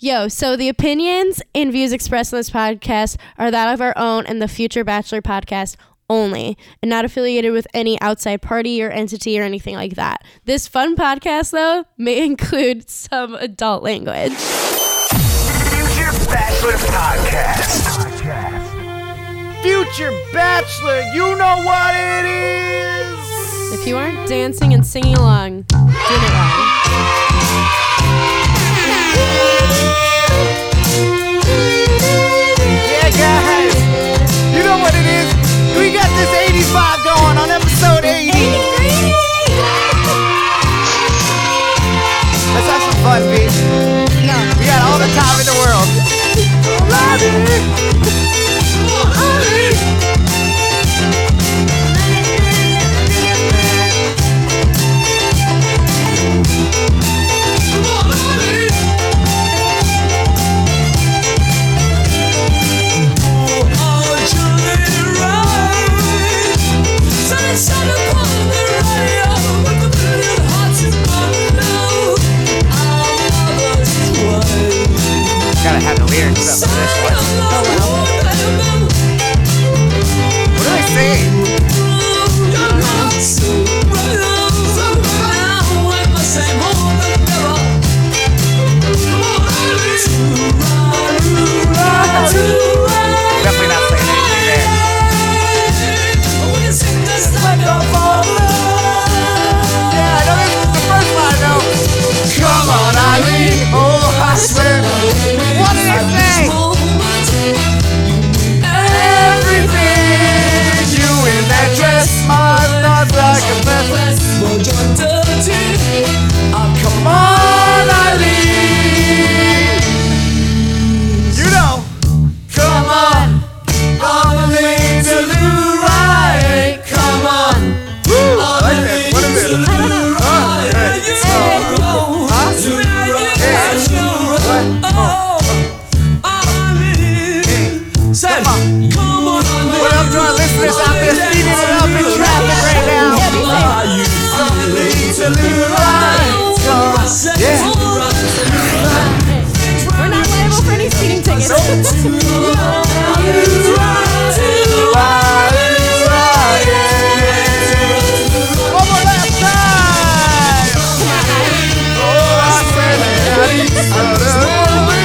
So the opinions and views expressed in this podcast are that of our own and the Future Bachelor podcast only, and not affiliated with any outside party or entity or anything like that. This fun podcast, though, may include some adult language. Future Bachelor Podcast. Future Bachelor, you know what it is! If you aren't dancing and singing along, doing it wrong. Yeah, guys, you know what it is. We got this 80s vibe going on episode 80. Let's have some fun, B. No. We got all the time in the world. Gotta have the lyrics up for this one. What do they say? Definitely not saying anything there. Yeah, I know this is the first line though. Come on, Eileen. Oh, I swear. What did it say? Everything you in that dress, my thoughts like a mess. Come on, Eileen. You know. Come on. Eileen to do right. Come on. Woo. I like that. What is it? I don't know. Come on. What up to our listeners out there speeding it up in traffic right now? Yeah. We're not liable for any speeding tickets. One more last time. Oh, I swear that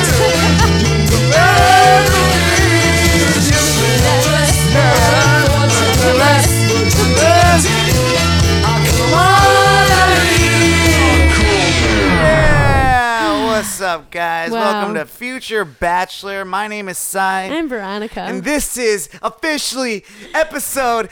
What's up, guys? Wow. Welcome to Future Bachelor. My name is Cy. I'm Veronica. And this is officially episode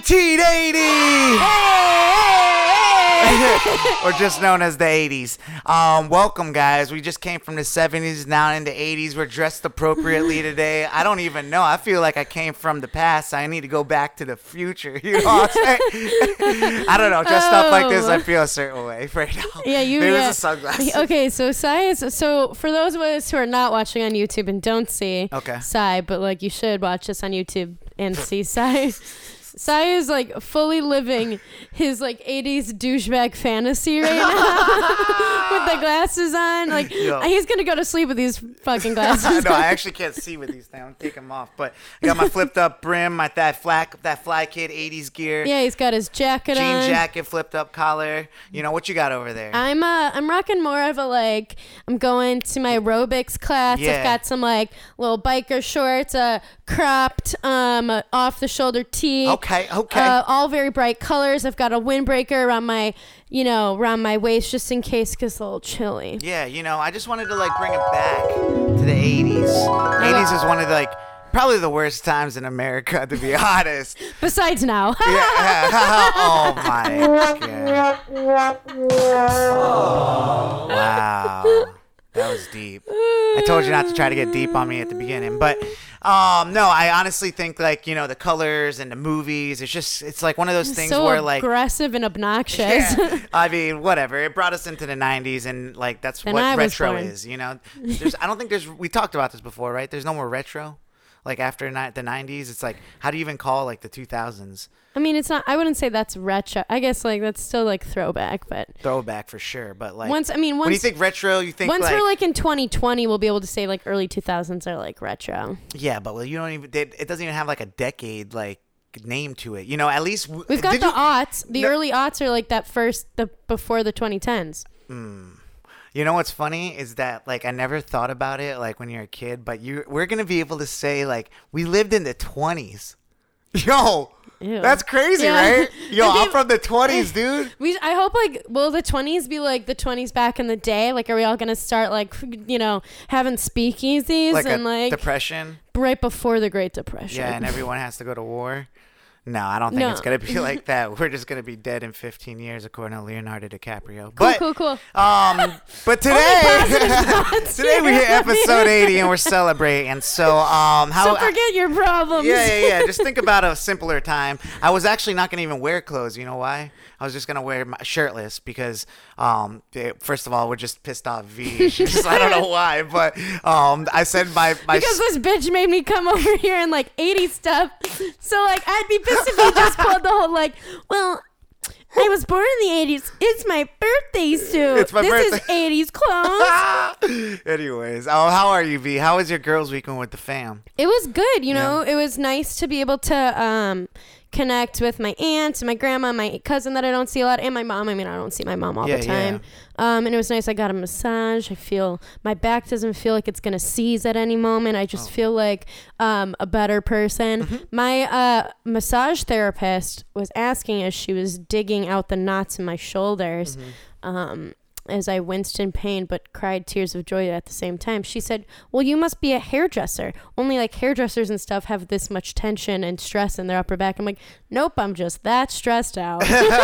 1980! Or just known as the 80s. Welcome, guys. We just came from the 70s, now into 80s. We're dressed appropriately today. I don't even know. I feel like I came from the past. I need to go back to the future. You know what I'm saying? I don't know. Dressed up like this, I feel a certain way right now. Yeah, you. Maybe Yeah. it's a sunglasses. Okay, so Cy is. So for those of us who are not watching on YouTube and don't see Cy, but like you should watch this on YouTube and see Cy. Cy is like fully living his like 80s douchebag fantasy right now with the glasses on. Like he's gonna go to sleep with these fucking glasses. No, I actually can't see with these now. I'm taking them off, but I got my flipped up brim, that fly kid 80s gear. Yeah, he's got his jacket on. Jean jacket, flipped up collar. You know what you got over there? I'm rocking more of a like. I'm going to my aerobics class. Yeah. I've got some like little biker shorts, cropped, off the shoulder tee. Okay. All very bright colors. I've got a windbreaker around my waist just in case it gets a little chilly. Yeah, I just wanted to like bring it back to the 80s. 80s is one of the like probably the worst times in America, to be honest. Besides now. Yeah. Oh my god. Oh, wow. That was deep. I told you not to try to get deep on me at the beginning, but no, I honestly think like, the colors and the movies, it's like one of those things so where like aggressive and obnoxious. Yeah, I mean, whatever. It brought us into the 90s and like that's And what I was retro born. is, I don't think we talked about this before, right? There's no more retro. Like after the 90s, it's like, how do you even call like the 2000s? I mean, it's not, I wouldn't say that's retro. I guess like that's still like throwback, but. Throwback for sure. But like, once when you think retro, you think once like. we're like in 2020, we'll be able to say like early 2000s are like retro. Yeah, but you don't even, it doesn't even have like a decade like name to it. You know, at least. We've got the aughts. The early aughts are like that before the 2010s. You know what's funny is that like I never thought about it like when you're a kid, but we're gonna be able to say like we lived in the 20s. Yo, ew. That's crazy, right? Yo, I'm from the 20s, dude. I hope like will the 20s be like the 20s back in the day? Like, are we all gonna start like having speakeasies like and like depression right before the Great Depression? Yeah, and everyone has to go to war. No, I don't think it's going to be like that. We're just going to be dead in 15 years, according to Leonardo DiCaprio. Cool. But today we hit episode 80 and we're celebrating. So, so forget your problems. Yeah. Just think about a simpler time. I was actually not going to even wear clothes. You know why? I was just going to wear shirtless because, first of all, we're just pissed off V. I don't know why, but I said my because this bitch made me come over here in like 80s stuff. So like I'd be pissed if he just pulled the whole like, well, I was born in the 80s. It's my birthday suit. It's my birthday. This is 80s clothes. Anyways, how are you, V? How was your girls' weekend with the fam? It was good. You know, it was nice to be able to connect with my aunt, my grandma, my cousin that I don't see a lot, and my mom. I mean, I don't see my mom all the time. And it was nice. I got a massage. I feel my back doesn't feel like it's going to seize at any moment. I just feel like a better person. Mm-hmm. My massage therapist was asking as she was digging out the knots in my shoulders, as I winced in pain but cried tears of joy at the same time. She said, well, you must be a hairdresser. Only like hairdressers and stuff have this much tension and stress in their upper back. I'm like, nope, I'm just that stressed out.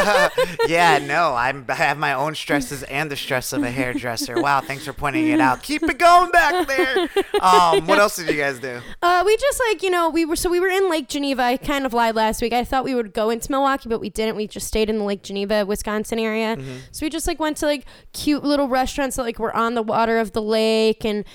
Yeah, no, I have my own stresses and the stress of a hairdresser. Wow, thanks for pointing it out. Keep it going back there. What else did you guys do? We just like, we were in Lake Geneva. I kind of lied last week. I thought we would go into Milwaukee, but we didn't. We just stayed in the Lake Geneva, Wisconsin area. Mm-hmm. So we just like went to like cute little restaurants that like were on the water of the lake, and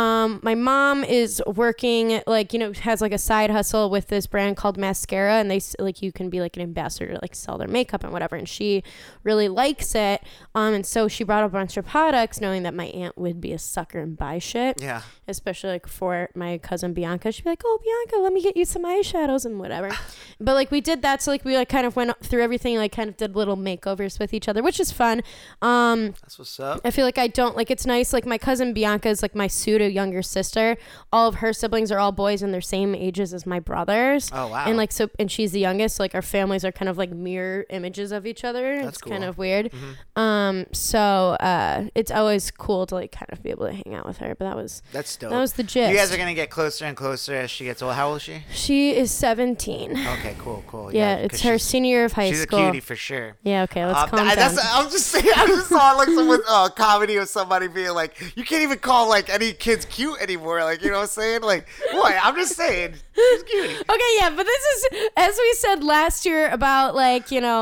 my mom is working like has like a side hustle with this brand called Mascara, and they like you can be like an ambassador to like sell their makeup and whatever, and she really likes it, and so she brought a bunch of products knowing that my aunt would be a sucker and buy shit, especially like for my cousin Bianca. She'd be like, oh Bianca, let me get you some eyeshadows and whatever. But like we did that, so like we like kind of went through everything, like kind of did little makeovers with each other, which is fun. That's what's up. I feel like I don't like, it's nice, like my cousin Bianca is like my pseudo younger sister. All of her siblings are all boys and they're same ages as my brothers. Oh wow. And like and she's the youngest, so like our families are kind of like mirror images of each other. That's cool. Kind of weird. Mm-hmm. So it's always cool to like kind of be able to hang out with her. But that's dope. That was the gist. You guys are gonna get closer and closer as she gets old. How old is she? She is 17. Okay, cool. Yeah, it's her senior year of high school. She's a cutie for sure. Yeah, okay, let's calm down. I'm just saying, I just saw like someone comedy of somebody being like, you can't even call like any kids cute anymore. Like, you know what I'm saying? Like, boy, I'm just saying, she's cutie. Okay, yeah, but this is, as we said last year about like,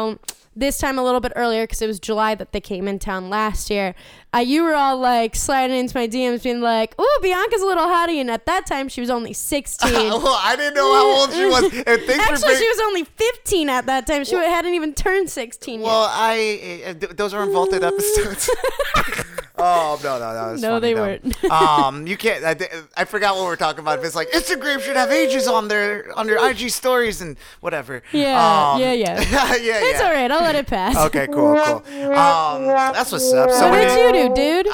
this time a little bit earlier because it was July that they came in town last year. You were all like sliding into my DMs being like, oh, Bianca's a little hottie, and at that time she was only 16. Well, I didn't know how old she was. Actually, she was only 15 at that time. She hadn't even turned 16 yet. Well, those are vaulted episodes. Oh, no. No, they weren't. You can't. I forgot what we were talking about. It's like Instagram should have ages on their IG stories and whatever. Yeah. Yeah. It's all right. I'll let it pass. Okay, cool. That's what's up. So what did you do, dude?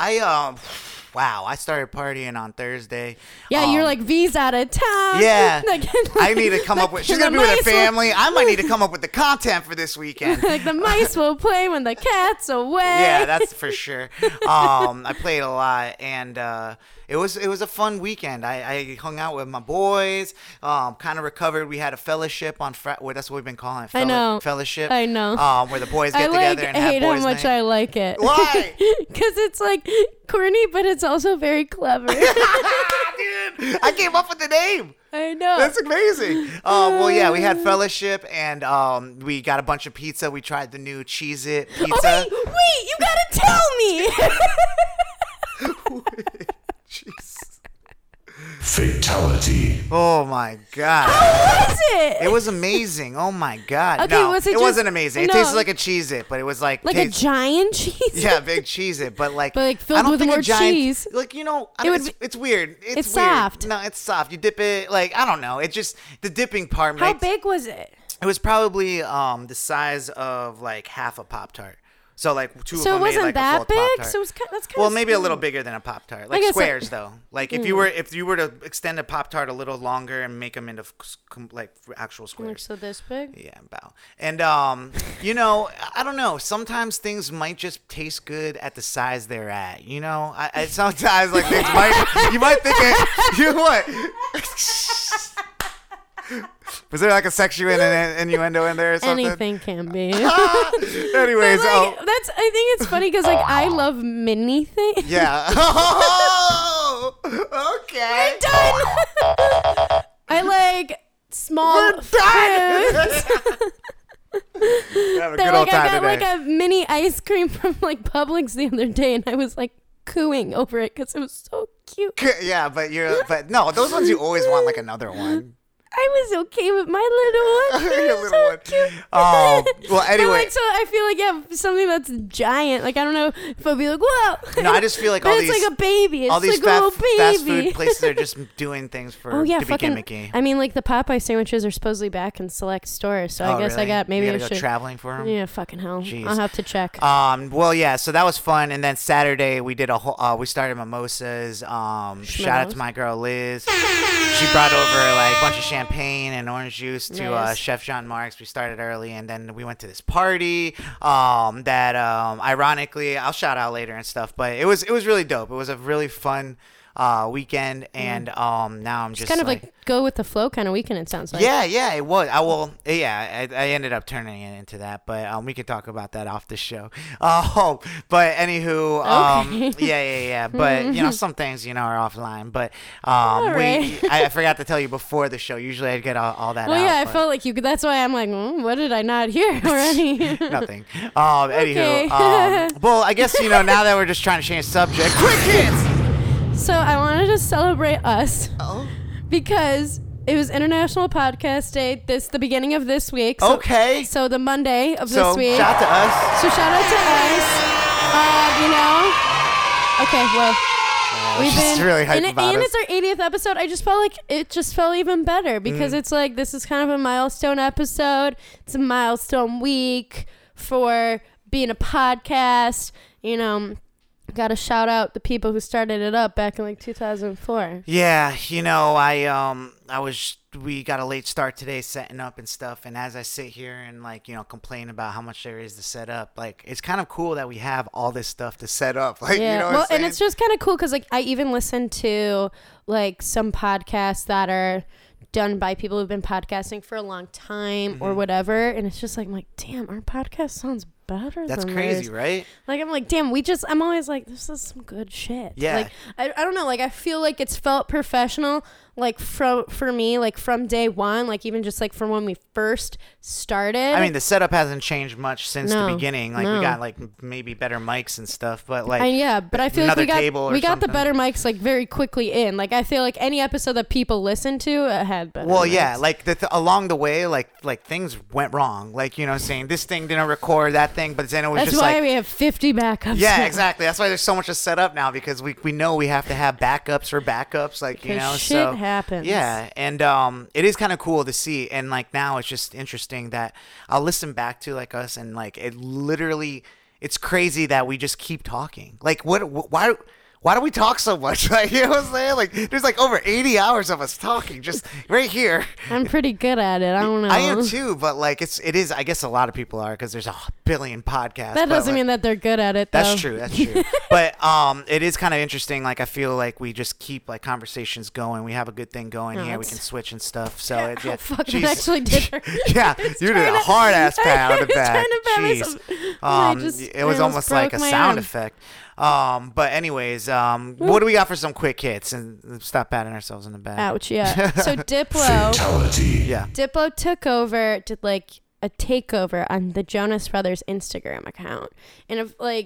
I started partying on Thursday. Yeah, you're like, V's out of town. Yeah. I need to come up with, she's going to be with her family. I might need to come up with the content for this weekend. Like the mice will play when the cat's away. Yeah, that's for sure. I played a lot, and it was a fun weekend. I hung out with my boys, kind of recovered. We had a fellowship on Friday. That's what we've been calling it. I know. Fellowship. I know. Where the boys get together and have boys' I hate how much I like it. Why? Because it's like corny, but it's also very clever. Dude, I came up with the name. I know. That's amazing. Well, yeah, we had fellowship, and we got a bunch of pizza. We tried the new Cheez-It pizza. Oh, wait, you gotta tell me. Jeez. Fatality. Oh my god. How was it? It was amazing. Oh my god. Okay, no, was it wasn't amazing. It no. tasted like a Cheez-It, but it was like a giant cheese. Yeah, big Cheez-It, but like filled I don't with think more a giant, cheese. Like it's weird. It's weird. Soft. No, it's soft. You dip it like I don't know. It just the dipping part. How big was it? It was probably the size of like half a Pop-Tart. So like two of them So it wasn't made like that a full big. Pop-Tart. So it was that's kind well, of maybe a little bigger than a Pop-Tart, like squares though. Like if you were to extend a Pop-Tart a little longer and make them into like actual squares. Like so this big. Yeah, about. And I don't know. Sometimes things might just taste good at the size they're at. You know, I sometimes like things you might think it. You know what? Was there like a sexual innuendo in there or something? Anything can be. Anyways, I think it's funny because like I love mini things. Yeah. Oh, okay. We're done. I like small foods. Have a good old time I got today. like a mini ice cream from like Publix the other day, and I was like cooing over it because it was so cute. Yeah, but no, those ones you always want like another one. I was okay with my little one. Your It was little so one. cute. Well, anyway. But, like, so I feel like something that's giant. Like I don't know if I'll be like, whoa. No, I just feel like but all it's these like a baby. It's all these like a little fast baby. food places are just doing things to be gimmicky. I mean, like the Popeye sandwiches are supposedly back in select stores, so I guess really? I got maybe you I gotta go should traveling for them. Yeah, fucking hell. Jeez. I'll have to check. Well, yeah. So that was fun, and then Saturday we did we started mimosas. Shout out to my girl Liz. She brought over like a bunch of champagne and orange juice to Nice. Chef Jean Marc's. We started early, and then we went to this party that ironically I'll shout out later and stuff. But it was really dope. It was a really fun weekend, and now I'm just kind of like go with the flow kind of weekend. It sounds like. Yeah, it was. I ended up turning it into that, but we can talk about that off the show. But anywho, yeah. But some things are offline. But right. I forgot to tell you before the show. Usually I'd get all that. Well, out, yeah, I but felt like you. That's why I'm like, what did I not hear already? nothing. Okay. Anywho, well, I guess now that we're just trying to change subject. Quick hits. So I wanted to celebrate us Oh. because it was International Podcast Day. The beginning of this week. So, Okay. So the Monday of this week. Shout out to us. So shout out to us. Okay, well. We've She's been really hyped and about us. it's our 80th episode. I just felt like it just felt even better because it's like this is kind of a milestone episode. It's a milestone week for being a podcast. Got to shout out the people who started it up back in like 2004. Yeah, we got a late start today setting up and stuff, and as I sit here and complain about how much there is to set up, like it's kind of cool that we have all this stuff to set up. Like, Yeah, what I'm saying? and it's just kind of cool because like I even listen to like some podcasts that are done by people who've been podcasting for a long time or whatever, and it's just like I'm like, damn, our podcast sounds better. That's than crazy, theirs. right? Like I'm like, damn, I'm always like, this is some good shit. Yeah. Like I don't know, like I feel like it's felt professional, like for me, like from day one, like even just like from when we first started. I mean, the setup hasn't changed much since the No, beginning. Like no. we got like maybe better mics and stuff, but like but I feel like another table or we got the something. better mics like very quickly in. Like I feel like any episode that people listen to had better. Well, mics. yeah, like along the way, like things went wrong. Like saying this thing didn't record that thing, but then it was That's just why like we have 50 backups. yeah, now. exactly. That's why there's so much to set up now because we know we have to have backups for backups. Like Because shit so happens. yeah, and it is kind of cool to see. And like now it's just interesting that I'll listen back to like us and like it literally it's crazy that we just keep talking. Like why do we talk so much? Like, you know what I'm saying? Like, there's like over 80 hours of us talking just right here. I'm pretty good at it. I don't know. I am too, but like it is. I guess a lot of people are because there's a billion podcasts. That doesn't mean that they're good at it, though. That's true. That's true. But it is kind of interesting. Like I feel like we just keep like conversations going. We have a good thing going here. We can switch and stuff. So yeah, fuck, jeez. that actually did hurt. Yeah, you did a hard ass pat on the back. Trying to pat Jeez. myself. It was almost like a sound effect. But anyways, what do we got for some quick hits? And stop patting ourselves in the back. Ouch, yeah. So Diplo. Fatality. Yeah. Diplo took over, did like a takeover on the Jonas Brothers Instagram account. And if like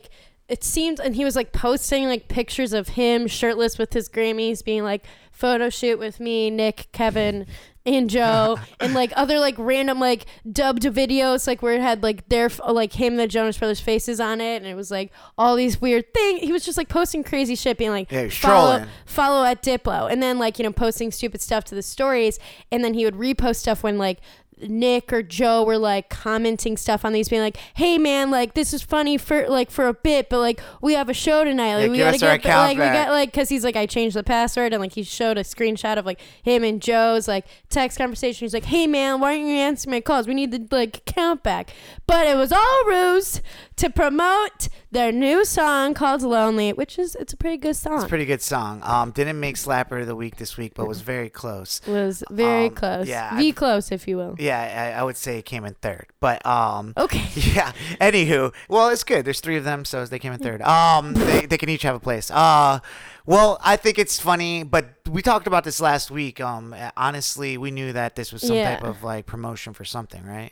it seemed, and he was like posting like pictures of him shirtless with his Grammys, being like photo shoot with me, Nick, Kevin, and Joe, and like other like random like dubbed videos like where it had like their like him, the Jonas Brothers faces on it, and it was like all these weird things. He was just like posting crazy shit, being like follow at Diplo, and then like, you know, posting stupid stuff to the stories, and then he would repost stuff when like Nick or Joe were like commenting stuff on these, being like, hey man, like this is funny for a bit, but like we have a show tonight, like we gotta get like back. We got like, because he's like, I changed the password, and like he showed a screenshot of like him and Joe's like text conversation. He's like, hey man, why aren't you answering my calls, we need the like account back. But it was all ruse to promote their new song called Lonely, which is, it's a pretty good song. It's a pretty good song. Didn't make Slapper of the Week this week, but was very close. Was very close. Yeah. Close, if you will. Yeah, I would say it came in third. But okay. Yeah. Anywho, well, it's good. There's 3 of them, so they came in third. They can each have a place. Well, I think it's funny, but we talked about this last week. Honestly, we knew that this was some type of like promotion for something, right?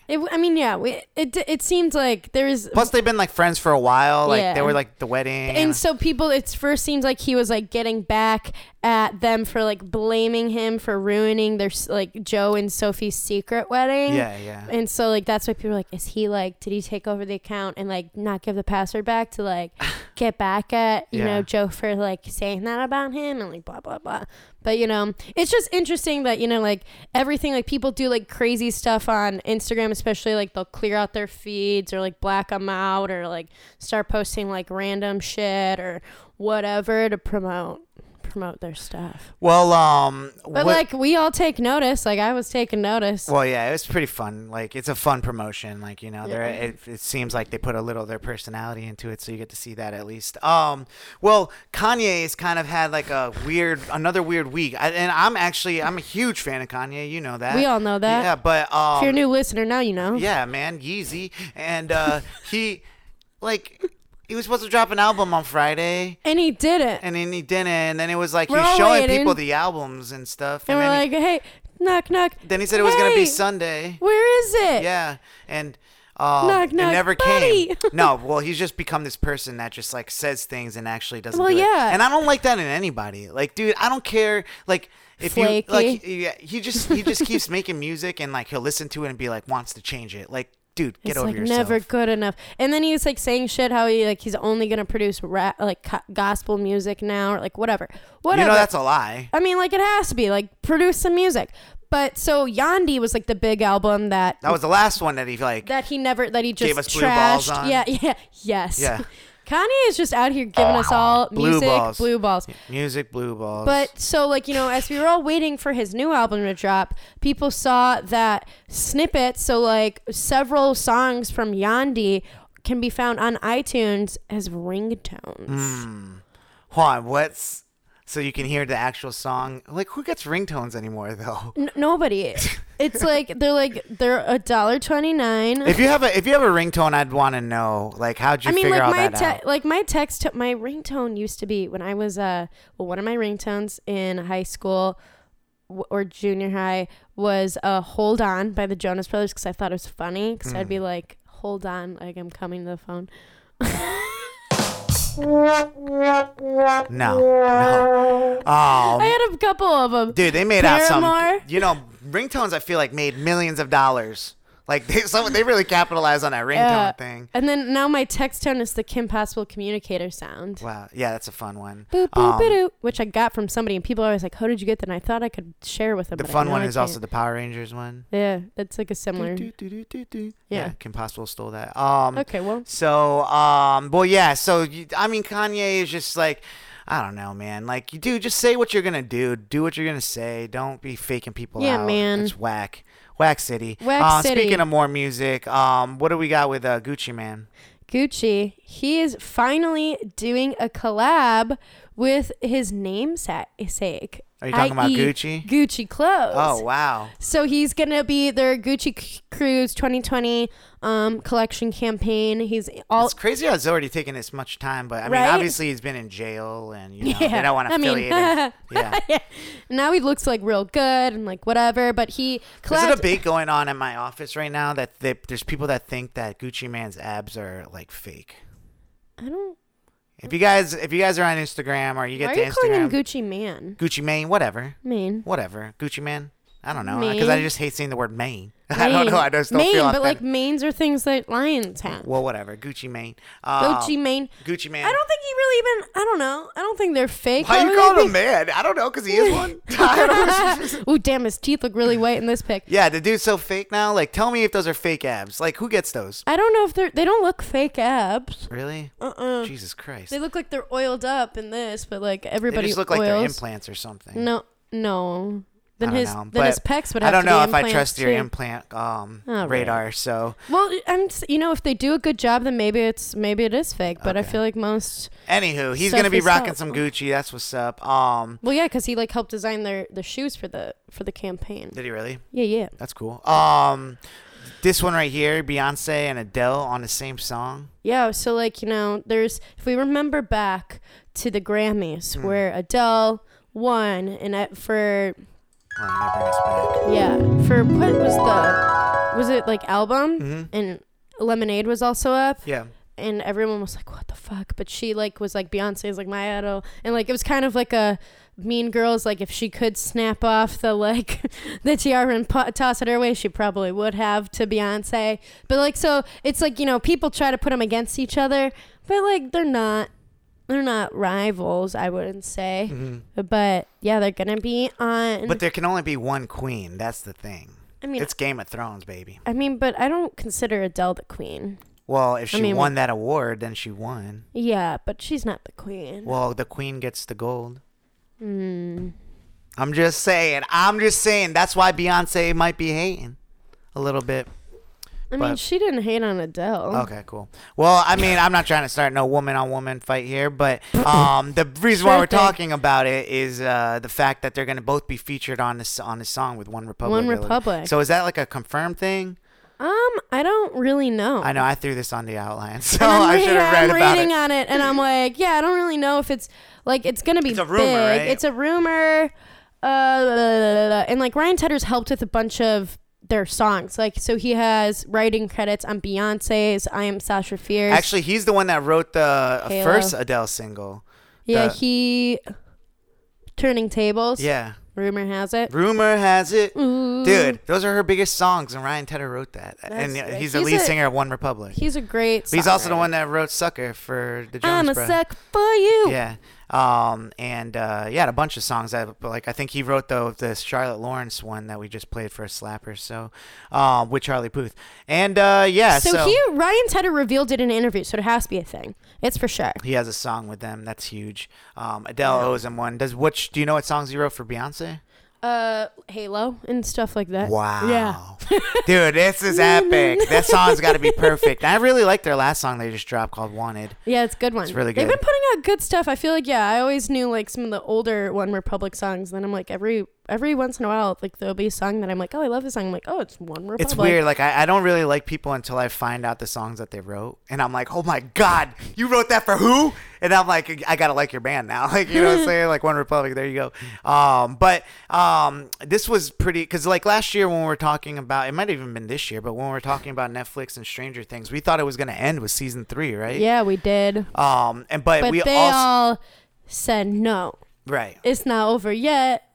It seemed like there was. Plus, they've been like friends for a while. Like they were like the wedding, and so people. It first seems like he was like getting back at them for like blaming him for ruining their like Joe and Sophie's secret wedding. Yeah. And so like that's why people were like, is he like, did he take over the account and like not give the password back to like get back at you know Joe for like saying that about him and like blah blah blah. But you know, it's just interesting that, you know, like everything, like people do like crazy stuff on Instagram, especially like they'll clear out their feeds or like black them out or like start posting like random shit or whatever to promote their stuff. Well, but like we all take notice. Like I was taking notice. Well, yeah, it was pretty fun. Like it's a fun promotion. Like, you know, it seems like they put a little of their personality into it, so you get to see that at least. Well, Kanye's kind of had like another weird week, and I'm a huge fan of Kanye. You know that. We all know that. Yeah, but if you're a new listener now, you know. Yeah, man, Yeezy, and he like. He was supposed to drop an album on Friday. And he didn't. And then it was like he was showing people the albums and stuff. And we're like, hey, knock, knock. Then he said it was going to be Sunday. Where is it? Yeah. And knock, it never buddy. came. No, well, he's just become this person that just like says things and actually doesn't do it. And I don't like that in anybody. Like, dude, I don't care. Like, if Flaky. you like, he just keeps making music and like he'll listen to it and be like wants to change it. Like, dude, get over yourself. It's like never good enough. And then he's like saying shit how he's only gonna produce rap, like gospel music now, or like whatever. You know that's a lie. I mean, like it has to be like produce some music. But so Yandhi was like the big album that was the last one that he just gave us trashed. Blue Balls on. Yes. Yeah. Kanye is just out here giving us all blue balls. Blue balls. Music, blue balls. But so like, you know, as we were all waiting for his new album to drop, people saw that snippets. So like several songs from Yandhi can be found on iTunes as ringtones. Hold on, so you can hear the actual song? Like, who gets ringtones anymore though? Nobody. It's like they're $1.29. If you have a ringtone, I'd want to know. Like, how'd you figure out that out? Like my ringtone used to be when I was one of my ringtones in high school or junior high was "Hold On" by the Jonas Brothers, because I thought it was funny. Because I'd be like, "Hold on, like I'm coming to the phone." No. Oh, I had a couple of them. Dude, they made out some. You know, ringtones I feel like made millions of dollars. Like they really capitalized on that ringtone thing. And then now my text tone is the Kim Possible communicator sound. Wow, yeah, that's a fun one. Boop, boop, boop, which I got from somebody, and people are always like, "How did you get that?" And I thought I could share with them. The fun one is also the Power Rangers one. Yeah, that's like a similar. Yeah, Kim Possible stole that. Okay, well. So, well, yeah. So, I mean, Kanye is just like, I don't know, man. Like, you just say what you're gonna do. Do what you're gonna say. Don't be faking people out. Yeah, man. It's whack. Whack City. Whack City. Speaking of more music, what do we got with Gucci Mane? Gucci, he is finally doing a collab with his namesake. Are you talking about Gucci? Gucci clothes. Oh, wow. So he's going to be their Gucci Cruise 2020 collection campaign. It's crazy how it's already taken this much time, but I mean, obviously he's been in jail and, you know, they don't want to affiliate him. Yeah. Now he looks like real good and like whatever, but there's a debate going on at my office right now that there's people that think that Gucci Mane's abs are like fake. If you guys are on Instagram or you get Why to are you calling him Instagram, Gucci Man? Gucci Mane, whatever. Mane. Whatever. Gucci Man. I don't know, Mane. because I just hate saying the word Mane. I don't know. I just don't feel but like manes are things that lions have. Well, whatever. Gucci Mane. Gucci Mane. Gucci Mane. I don't think he really even. I don't know. I don't think they're fake. Why are you calling him man? I don't know, because he is one. Ooh, damn! His teeth look really white in this pic. Yeah, the dude's so fake now. Like, tell me if those are fake abs. Like, who gets those? I don't know if they don't look fake abs. Really? Jesus Christ. They look like they're oiled up in this, but like everybody. They just look like they're implants or something. No. Then his pecs would have to be implants. I don't know if I trust your too. implant radar. So well, if they do a good job, then maybe it is fake. But I feel like most. Anywho, he's gonna be rocking some Gucci. That's what's up. Well, yeah, because he like helped design the shoes for the campaign. Did he really? Yeah. That's cool. This one right here, Beyonce and Adele on the same song. Yeah. So like there's if we remember back to the Grammys where Adele won and for. Oh, bring us back. Yeah, for what was it like album? Mm-hmm. And Lemonade was also up. Yeah. And everyone was like, what the fuck? But she like was like, Beyonce is like my idol. And like, it was kind of like a Mean Girls, like if she could snap off the like the tiara and toss it her way, she probably would have to Beyonce. But like, so it's like, people try to put them against each other, but like they're not rivals, I wouldn't say. Mm-hmm. But yeah, they're gonna be on. But there can only be one queen. That's the thing. I mean, it's Game of Thrones, baby. I mean, but I don't consider Adele the queen. Well, if she won that award, then she won. Yeah, but she's not the queen. Well, the queen gets the gold. Hmm. I'm just saying. That's why Beyonce might be hating a little bit. I mean, she didn't hate on Adele. Okay, cool. Well, I mean, I'm not trying to start no woman-on-woman fight here, but the reason why we're talking about it is the fact that they're going to both be featured on this song with One Republic. One Republic. So is that like a confirmed thing? I don't really know. I know. I threw this on the outline, so I should have read about it. I'm reading on it, and I'm like, yeah, I don't really know if it's like it's going to be it's a big. Rumor, right? It's a rumor. And like Ryan Tedder's helped with a bunch of their songs, like so he has writing credits on Beyonce's I Am Sasha Fierce. Actually, he's the one that wrote the first Adele single. Yeah, he Turning Tables. Yeah. Rumor has it. Ooh. Dude, those are her biggest songs, and Ryan Tedder wrote that. And he's the lead singer of One Republic. He's a great songwriter. He's also the one that wrote Sucker for the Jonas Brothers. I'm a sucker for you. Yeah. A bunch of songs that, like, I think he wrote the Charlotte Lawrence one that we just played for a slapper. So, with Charlie Puth, and So Ryan Tedder revealed it in an interview, so it has to be a thing. It's for sure. He has a song with them. That's huge. Adele owes him one. Do you know what songs he wrote for Beyonce? Halo and stuff like that. Wow. Yeah. Dude, this is epic. That song's got to be perfect. I really like their last song they just dropped called Wanted. Yeah, it's a good one. It's really good. They've been putting out good stuff. I feel like, I always knew like some of the older One Republic songs. Then I'm like, every once in a while, like there'll be a song that I'm like, oh, I love this song. I'm like, oh, it's One Republic. It's weird. Like I don't really like people until I find out the songs that they wrote. And I'm like, oh my God, you wrote that for who? And I'm like, I got to like your band now. Like, you know what I'm saying? Like One Republic, there you go. But this was pretty, because like last year when we were talking about, it might have even been this year, but when we were talking about Netflix and Stranger Things, we thought it was going to end with season 3, right? Yeah, we did. But we they all said no. Right. It's not over yet.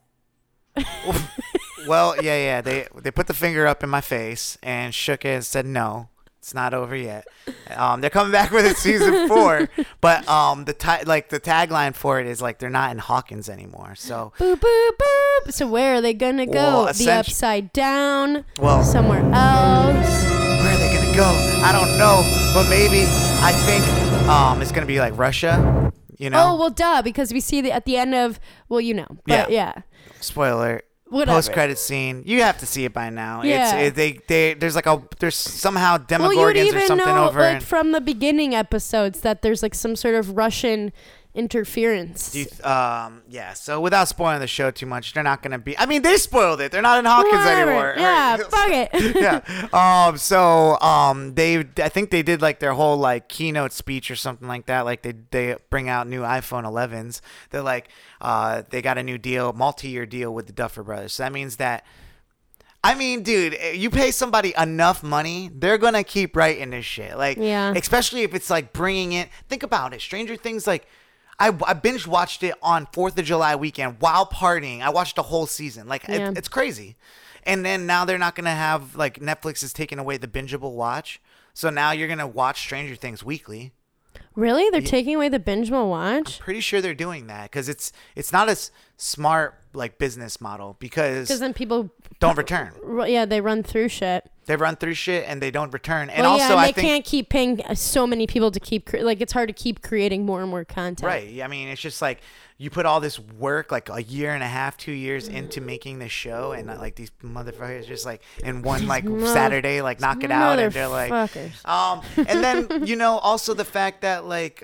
Well, yeah. They put the finger up in my face and shook it and said no. It's not over yet. They're coming back with it season 4, but the tagline for it is like they're not in Hawkins anymore. So boop boop boop. So where are they gonna go? Well, the Upside Down? Well, somewhere else? Where are they gonna go? I don't know, but maybe I think it's gonna be like Russia. You know? Oh well, duh, because we see at the end of But yeah. Spoiler. Whatever. Post-credit scene. You have to see it by now. Yeah. There's somehow Demogorgons or something know, over. Like from the beginning episodes that there's like some sort of Russian interference. Yeah. So without spoiling the show too much, they're not gonna be. I mean, they spoiled it. They're not in Hawkins anymore. Yeah. Right? Fuck it. Yeah. I think they did like their whole like keynote speech or something like that. Like they bring out new iPhone 11s. They're like they got a new deal, multi-year deal with the Duffer Brothers. So that means that I mean, dude, you pay somebody enough money, they're going to keep writing this shit. Like, especially if it's like bringing it. Think about it. Stranger Things, like, I binge watched it on 4th of July weekend while partying. I watched the whole season. Like, it's crazy. And then now they're not going to have, like, Netflix is taking away the bingeable watch. So now you're going to watch Stranger Things weekly. Really? They're taking away the bingeable watch? I'm pretty sure they're doing that because it's not a smart like business model because then people don't return. Yeah, they run through shit. They run through shit and they don't return. And well, also, and they can't keep paying so many people to keep like it's hard to keep creating more and more content. Right. I mean, it's just like you put all this work, like a year and a half, 2 years into making this show, and like these motherfuckers just like in one like Saturday like knock it out, and they're like, and then you know also the fact that like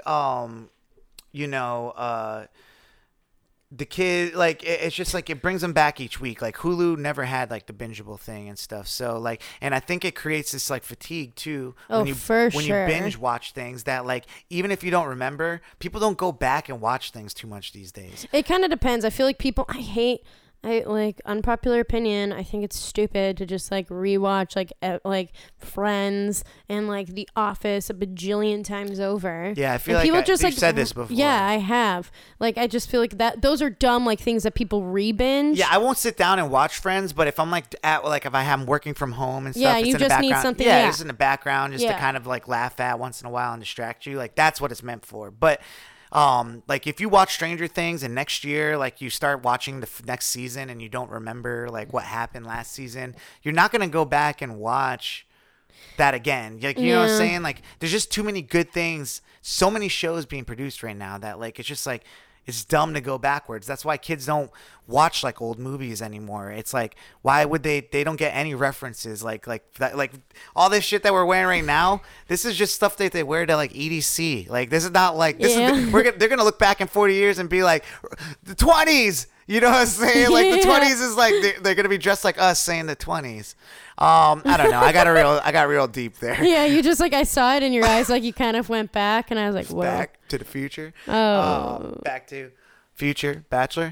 the kid, like it's just like it brings them back each week. Like Hulu never had like the bingeable thing and stuff. So like, and I think it creates this like fatigue too when you binge watch things that like even if you don't remember, people don't go back and watch things too much these days. It kind of depends. I feel like I like unpopular opinion. I think it's stupid to just like rewatch like Friends and like The Office a bajillion times over. Yeah, I feel like you've said this before. Yeah, I have. Like I just feel like that those are dumb like things that people re-binge. Yeah, I won't sit down and watch Friends, but if I'm like if I'm working from home and stuff, yeah, it's you in just the background. Need something. Yeah, it's in the background just to kind of like laugh at once in a while and distract you. Like that's what it's meant for. But like if you watch Stranger Things and next year like you start watching the next season and you don't remember like what happened last season, you're not gonna go back and watch that again. Like you know what I'm saying? Like there's just too many good things, so many shows being produced right now that like it's just like it's dumb to go backwards. That's why kids don't watch like old movies anymore. It's like why would they don't get any references like all this shit that we're wearing right now. This is just stuff that they wear to like EDC. Like this is not like this is they're gonna look back in 40 years and be like the 20s. You know what I'm saying? Like the 20s is like they're gonna be dressed like us saying the 20s. I don't know. I got real deep there. Yeah, you just like I saw it in your eyes, like you kind of went back, and I was like, "Whoa!" Back to the Future. Oh, Back to Future Bachelor.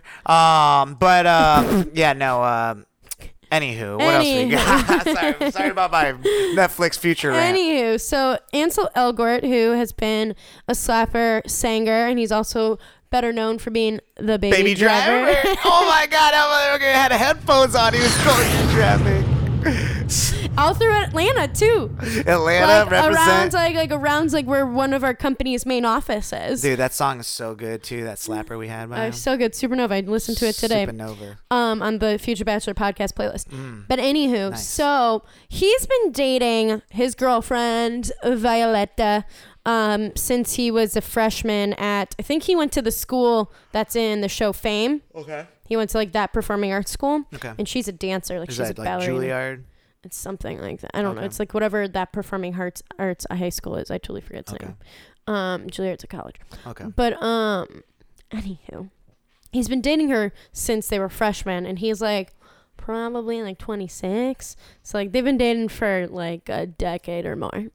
Yeah, no. Anywho, what else we got? sorry about my Netflix future rant. Anywho, so Ansel Elgort, who has been a slapper singer, and he's also better known for being the baby driver. Oh my God, that motherfucker had headphones on. He was going through traffic. All through Atlanta too. Atlanta represent around where one of our company's main office is. Dude, that song is so good too. That slapper we had by him. So good. Supernova. I listened to it today. Supernova. On the Future Bachelor podcast playlist. But anywho, nice. So he's been dating his girlfriend Violetta since he was a freshman at, I think he went to the school that's in the show Fame. Okay. He went to like that performing arts school. Okay. And she's a dancer. Like she's a ballerina. Juilliard? It's something like that. I don't know. It's like whatever that performing arts high school is. I totally forget its name. Juilliard's a college. Okay. But anywho, he's been dating her since they were freshmen, and he's like probably like 26. So like they've been dating for like a decade or more.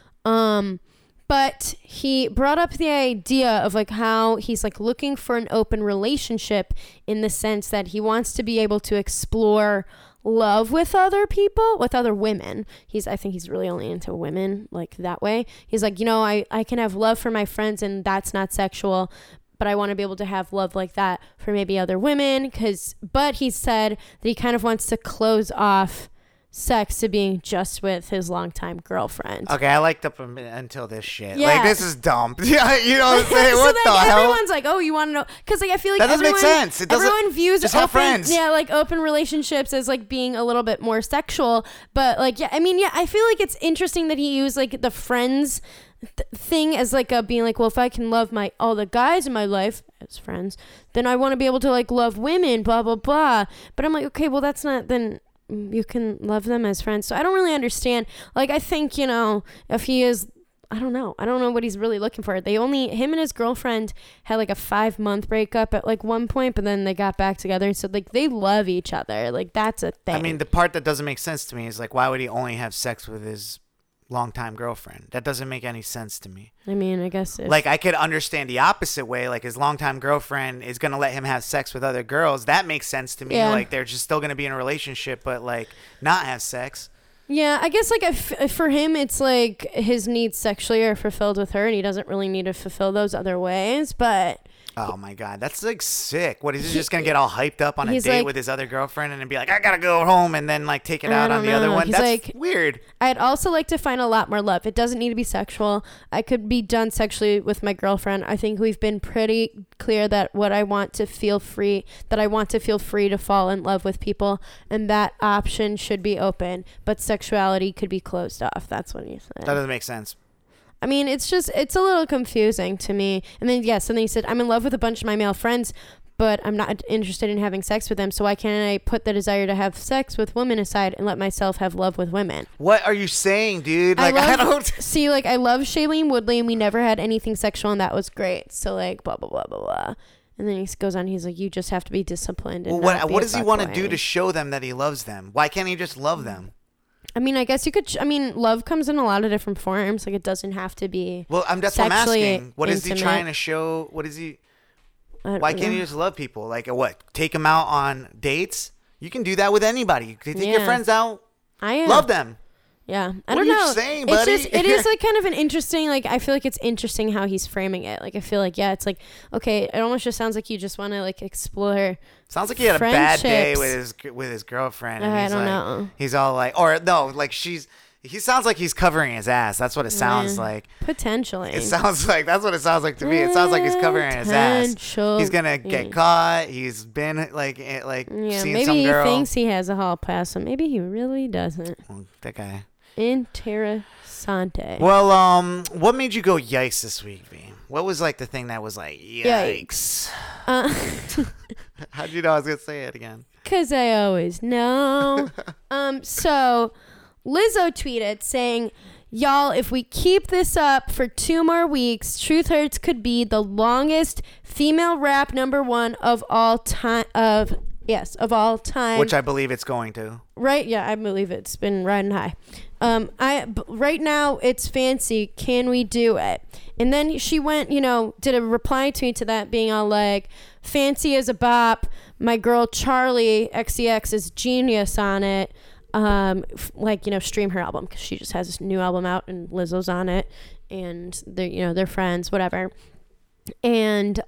But he brought up the idea of like how he's like looking for an open relationship in the sense that he wants to be able to explore love with other people, with other women. I think he's really only into women like that way. He's like, I can have love for my friends and that's not sexual, but I want to be able to have love like that for maybe other women. But he said that he kind of wants to close off sex to being just with his longtime girlfriend. Okay, I liked up until this shit. Yeah. Like, this is dumb. Yeah, you know what I'm saying? So what the hell? Everyone's like, oh, you want to know? Because like I feel like that doesn't make sense. Everyone views just have friends. Yeah, like open relationships as like being a little bit more sexual. But like, I feel like it's interesting that he used like the friends thing as like being like, well, if I can love all the guys in my life as friends, then I want to be able to like love women, blah blah blah. But I'm like, okay, well that's not then. You can love them as friends. So I don't really understand. Like, I think, if he is, I don't know what he's really looking for. Him and his girlfriend had like a 5-month breakup at like one point, but then they got back together. So like they love each other. Like that's a thing. I mean, the part that doesn't make sense to me is like, why would he only have sex with his longtime girlfriend. That doesn't make any sense to me. I mean, I guess like I could understand the opposite way. Like his longtime girlfriend is gonna let him have sex with other girls. That makes sense to me. Yeah. Like they're just still gonna be in a relationship, but like not have sex. Yeah, I guess like for him, it's like his needs sexually are fulfilled with her, and he doesn't really need to fulfill those other ways. But oh my God, that's like sick. What is he just gonna get all hyped up on a date with his other girlfriend and then be like, I gotta go home, and then like take it out on the other one? That's like, weird. I'd also like to find a lot more love. It doesn't need to be sexual. I could be done sexually with my girlfriend. I think we've been pretty clear that I want to feel free to fall in love with people, and that option should be open, but sexuality could be closed off. That's what he said. That doesn't make sense. I mean, it's a little confusing to me. And then he said, I'm in love with a bunch of my male friends, but I'm not interested in having sex with them. So why can't I put the desire to have sex with women aside and let myself have love with women? What are you saying, dude? Like, I don't see. Like, I love Shailene Woodley, and we never had anything sexual, and that was great. So like, blah blah blah blah blah. And then he goes on. He's like, you just have to be disciplined. And what does he want to do to show them that he loves them? Why can't he just love them? I mean, I guess you could. Love comes in a lot of different forms. Like, it doesn't have to be. Well, that's what I'm asking. What is he trying to show? What is he? Why can't he just love people? Like, what? Take them out on dates? You can do that with anybody. You can take your friends out. Love them. Yeah, I don't know. What are you saying, buddy? It is like kind of an interesting. Like, I feel like it's interesting how he's framing it. Like, I feel like it's like, okay, it almost just sounds like you just want to like explore. Sounds like he had a bad day with his girlfriend. And I don't know. He's all like, or no, like he sounds like he's covering his ass. That's what it sounds like. Potentially. It sounds like that's what it sounds like to me. It sounds like he's covering his ass. He's gonna get caught. He's been like seeing some girl. Maybe he thinks he has a hall pass, so maybe he really doesn't. That guy. Interessante. Well, what made you go yikes this week, V? What was like the thing that was like yikes? How'd you know I was gonna say it again? 'Cause I always know. So Lizzo tweeted saying, y'all, if we keep this up for 2 more weeks, Truth Hurts could be the longest female rap #1 of all time. Of all time. Which I believe it's going to. Right? Yeah, I believe it's been riding high. Right now it's Fancy. Can we do it? And then she went, did a reply tweet to that being all like, Fancy is a bop. My girl Charlie XCX is genius on it. Stream her album because she just has this new album out and Lizzo's on it, and they're friends, whatever. And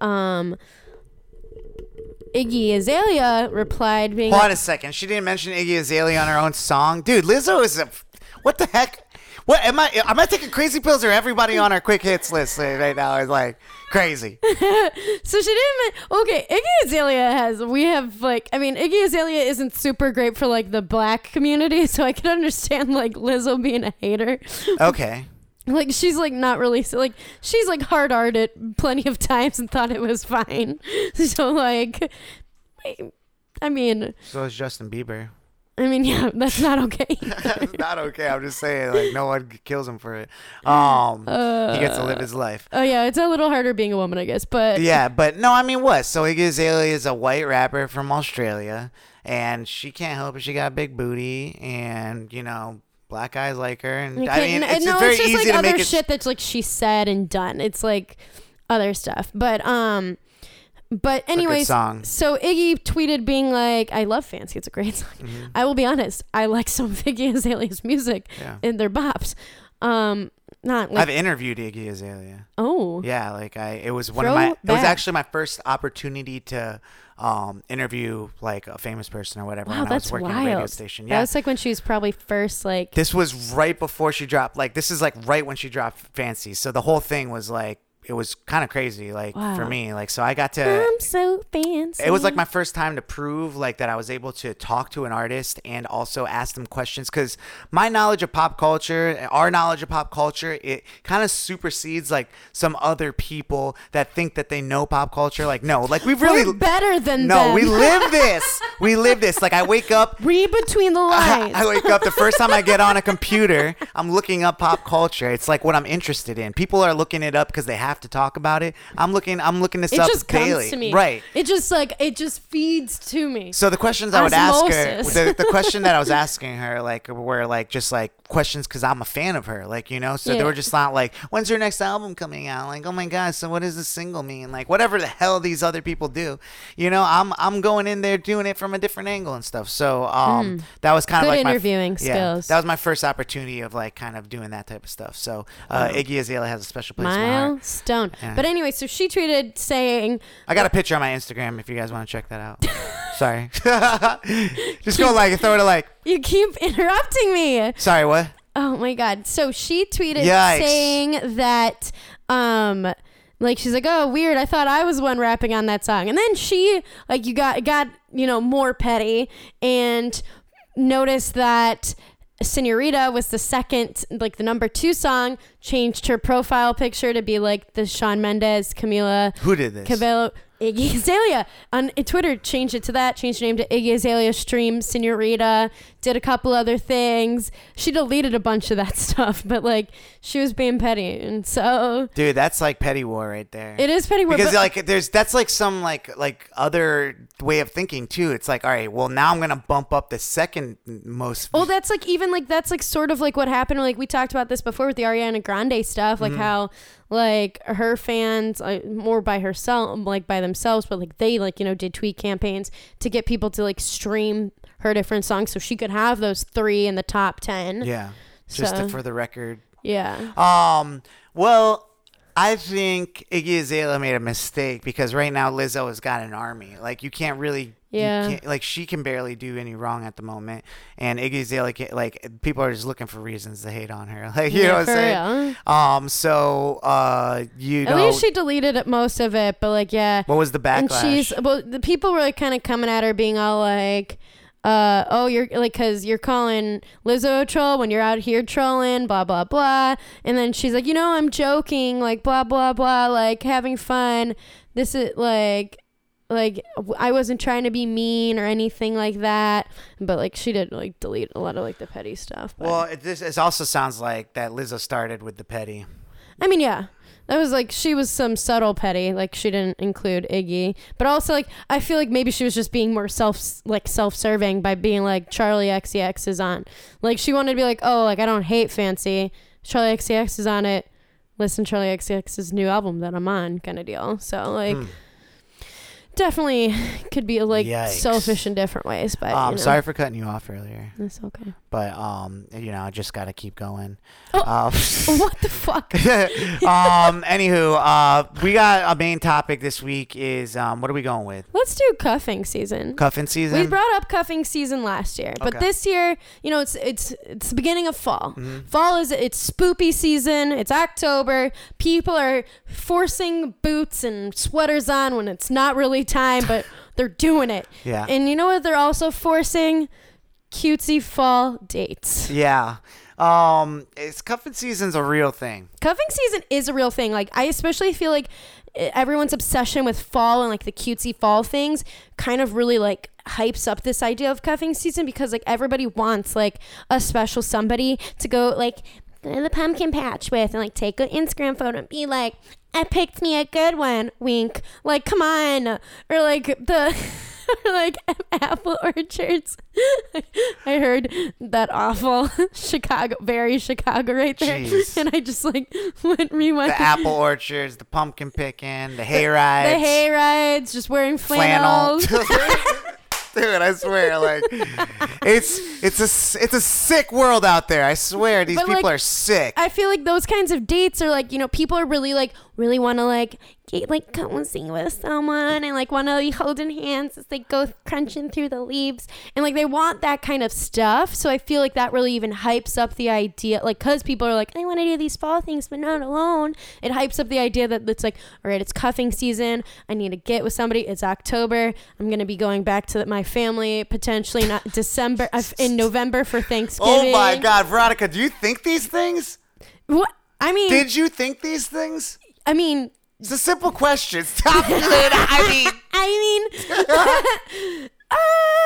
Iggy Azalea replied being Hold on a second. She didn't mention Iggy Azalea on her own song. Dude, Lizzo is what the heck? What am I taking crazy pills, or everybody on our quick hits list right now is like crazy? So she didn't. Okay, Iggy Azalea Iggy Azalea isn't super great for like the black community, so I can understand like Lizzo being a hater. Okay. Like, she's like not really like, she's like hard arted plenty of times and thought it was fine. So like, I mean. So is Justin Bieber. I mean, yeah, that's not okay. That's not okay. I'm just saying, like, no one kills him for it. He gets to live his life. Oh yeah, it's a little harder being a woman, I guess. But yeah, but no, I mean, what? So Iggy Azalea is a white rapper from Australia, and she can't help it. She got a big booty, and black guys like her, and I mean, it's very just easy like to other make it. Shit that's like she said and done. It's like other stuff, but anyways, so Iggy tweeted being like, I love Fancy. It's a great song. Mm-hmm. I will be honest, I like some of Iggy Azalea's music and their bops. Not like, I've interviewed Iggy Azalea. Oh. Yeah, like it was actually my first opportunity to interview like a famous person or whatever. Wow, when I was working at a radio station. Yeah. That was like when she was probably first like. This was right before she dropped. Like this is like right when she dropped Fancy. So the whole thing was like. It was kind of crazy, like for me, like so I got to. I'm so fancy. It was like my first time to prove like that I was able to talk to an artist and also ask them questions, because my knowledge of pop culture, our knowledge of pop culture, it kind of supersedes like some other people that think that they know pop culture. Like no, like we're better than no, them. we live this. We live this. Like I wake up, read between the lines. I wake up the first time I get on a computer, I'm looking up pop culture. It's like what I'm interested in. People are looking it up because they have have to talk about it. I'm looking this up just daily. comes to me. Right. It just feeds to me. So the questions I would ask her, the question that I was asking her, like, were like just like questions because I'm a fan of her, like, you know. So they were just not like, when's her next album coming out? Like, oh my god, so what does the single mean? Like, whatever the hell these other people do, you know. I'm going in there doing it from a different angle and stuff. So that was kind of like interviewing skills. That was my first opportunity of like kind of doing that type of stuff. So Iggy Azalea has a special place in my heart. Milestone. Yeah. But anyway, so she tweeted saying, I got a picture on my Instagram if you guys want to check that out. Sorry. Just go like, throw it a like. You keep interrupting me. Sorry, what? Oh my god. So she tweeted saying that like, she's like, oh, weird, I thought I was the one rapping on that song. And then she, like, you got you know, more petty and noticed that Senorita was the second, like, the number 2 song, changed her profile picture to be like the Shawn Mendes, Camila. Who did this? Cabello. Iggy Azalea on Twitter changed it to that, changed her name to Iggy Azalea Stream Senorita, did a couple other things. She deleted a bunch of that stuff, but like, she was being petty. And so, dude, that's like petty war right there. It is petty war because like that's like some like other way of thinking too. It's like, all right, well, now I'm gonna bump up the second most. Oh, that's like, even like, that's like sort of like what happened, like we talked about this before with the Ariana Grande stuff, like how like her fans more by herself, like by themselves, but like they, like, you know, did tweet campaigns to get people to like stream her different songs so she could have those 3 in the top 10. Yeah, just for the record. Yeah. Well, I think Iggy Azalea made a mistake because right now Lizzo has got an army. Like, you can't really. Yeah. Like, she can barely do any wrong at the moment, and Iggy Azalea, like, people are just looking for reasons to hate on her. Like, you know what I'm saying? Real. So, you know, at least she deleted most of it, but like, yeah. What was the backlash? And the people were like kind of coming at her, being all like, oh, you're like, cause you're calling Lizzo a troll when you're out here trolling, blah blah blah. And then she's like, you know, I'm joking, like blah blah blah, like having fun. This is like I wasn't trying to be mean or anything like that, but like she did like delete a lot of like the petty stuff. But. Well, it also sounds like that Lizzo started with the petty. I mean, yeah, that was like, she was some subtle petty, like she didn't include Iggy, but also like I feel like maybe she was just being more self-serving by being like Charlie XCX is on, like she wanted to be like, oh, like I don't hate Fancy, Charlie XCX is on it, listen to Charlie XCX's new album that I'm on, kind of deal. So like. Definitely could be like selfish in different ways, but you know. Sorry for cutting you off earlier. That's okay. But you know, I just gotta keep going. What the fuck? Anywho, we got a main topic this week is what are we going with? Let's do cuffing season. Cuffing season. We brought up cuffing season last year, but this year, you know, it's the beginning of fall. Fall it's spoopy season. It's October. People are forcing boots and sweaters on when it's not really time, but they're doing it. Yeah. And you know what they're also forcing? Cutesy fall dates. Yeah. It's cuffing season's a real thing. Cuffing season is a real thing. Like, I especially feel like everyone's obsession with fall and like the cutesy fall things kind of really like hypes up this idea of cuffing season, because like everybody wants like a special somebody to go to the pumpkin patch with and like take an Instagram photo and be like, I picked me a good one, wink. Like, come on. Or like the like apple orchards. I heard that awful very Chicago right there. Jeez. And I just like went rewind. The apple orchards, the pumpkin picking, the hay rides. The hay rides, just wearing flannels. Dude, I swear, like, it's a sick world out there. I swear, these people are sick. I feel like those kinds of dates are like, you know, people are really want to like come and sing with someone and like want to be holding hands as they go crunching through the leaves, and like they want that kind of stuff. So I feel like that really even hypes up the idea, like, because people are like, I want to do these fall things but not alone. It hypes up the idea that it's like, all right, it's cuffing season, I need to get with somebody, it's October, I'm gonna be going back to my family potentially not December in November for Thanksgiving. Oh my God, Veronica, do you think these things? What? I mean, did you think these things? I mean, it's a simple question. Stop it. I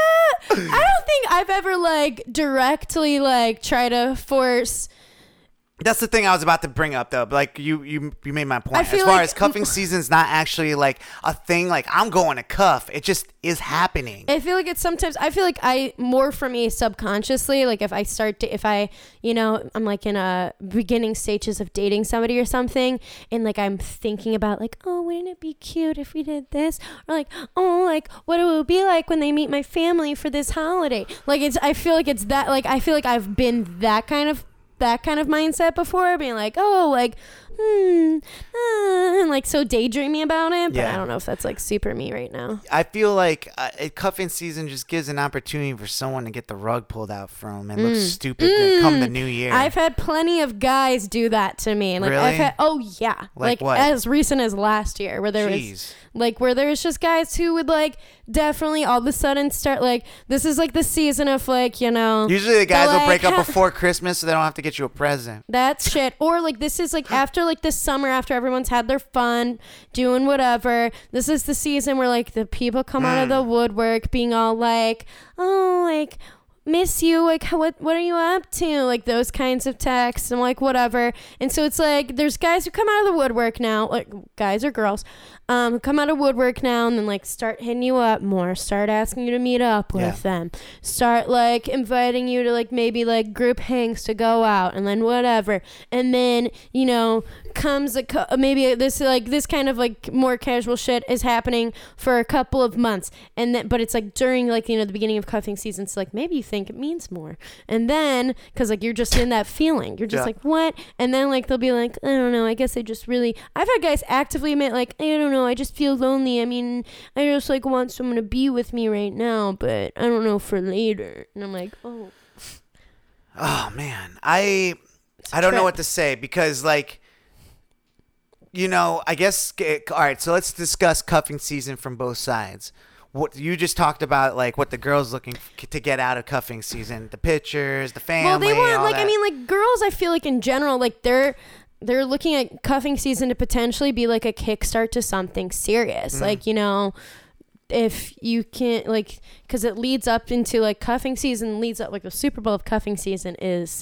don't think I've ever like directly like try to force That's the thing I was about to bring up, though. Like you made my point. As far as cuffing season's not actually like a thing. Like I'm going to cuff. It just is happening. I feel like it's sometimes. I feel like more for me subconsciously. Like if I'm like in a beginning stages of dating somebody or something, and like I'm thinking about like, oh, wouldn't it be cute if we did this, or like, oh, like what it will be like when they meet my family for this holiday. Like I feel like it's that. Like I feel like I've been that kind of mindset before, being like, oh, like, and like so daydreaming about it. But I don't know if that's like super me right now. I feel like cuffing season just gives an opportunity for someone to get the rug pulled out from and look stupid come the new year. I've had plenty of guys do that to me. Like really? Like what? As recent as last year, where there was like where there was just guys who would like definitely all of a sudden start like, this is like the season of like, you know, usually the guys will break up before Christmas so they don't have to get you a present. That's shit. Or like this is like after like this summer, after everyone's had their fun doing whatever, this is the season where like the people come out of the woodwork being all like, oh, like miss you, like what are you up to, like those kinds of texts and like whatever. And so it's like there's guys who come out of the woodwork now, like guys or girls who come out of woodwork now and then like start hitting you up more, start asking you to meet up with them, start like inviting you to like maybe like group hangs to go out and then whatever. And then, you know, comes maybe this kind of like more casual shit is happening for a couple of months, and then but it's like during like, you know, the beginning of cuffing season, so like maybe you think it means more, and then because like you're just in that feeling, you're just like what, and then like they'll be like, I don't know, I guess I just really, I've had guys actively admit like, I don't know, I just feel lonely, I mean I just like want someone to be with me right now, but I don't know for later. And I'm like, oh man, I don't know what to say, because like, you know, I guess, all right, so let's discuss cuffing season from both sides. What you just talked about, like what the girls looking to get out of cuffing season, the pictures, the family. Well, they want all like that. I mean, like girls, I feel like in general, like they're looking at cuffing season to potentially be like a kickstart to something serious. Like, you know, if you can't like, because it leads up into like cuffing season leads up, like the Super Bowl of cuffing season is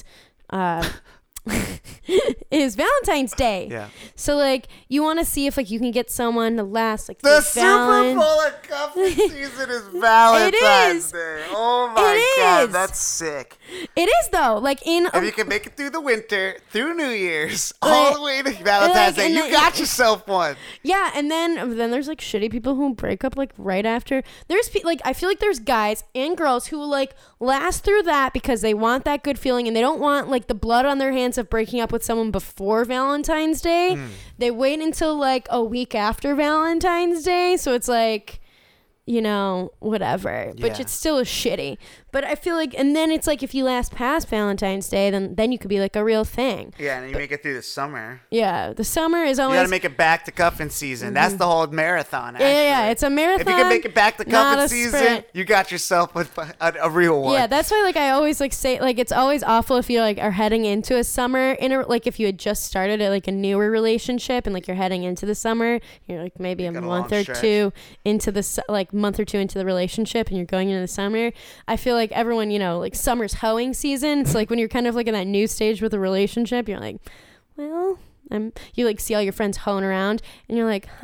is Valentine's Day. Yeah. So like you want to see if like you can get someone to last like the Super Bowl of cuffing season is Valentine's Day. Oh my God, that's sick. It is though. Like if you can make it through the winter, through New Year's, all the way to Valentine's Day, you got yourself one. Yeah, and then there's like shitty people who break up like right after. There's like I feel like there's guys and girls who will like last through that because they want that good feeling and they don't want like the blood on their hands of breaking up with someone before Valentine's Day. They wait until like a week after Valentine's Day, so it's like, you know, whatever. But it's still shitty. But I feel like, and then it's like if you last past Valentine's Day, then you could be like a real thing. Yeah, and you make it through the summer. Yeah, the summer is always. You got to make it back to cuffing season. That's the whole marathon. Actually. Yeah, it's a marathon. If you can make it back to cuffing season, you got yourself a real one. Yeah, that's why like I always like say like it's always awful if you like are heading into a summer like if you had just started like a newer relationship and like you're heading into the summer, you're like maybe a month or two into the relationship and you're going into the summer. I feel like everyone, you know, like summer's hoeing season. It's like when you're kind of like in that new stage with a relationship, you're like, well, you like see all your friends hoeing around and you're like,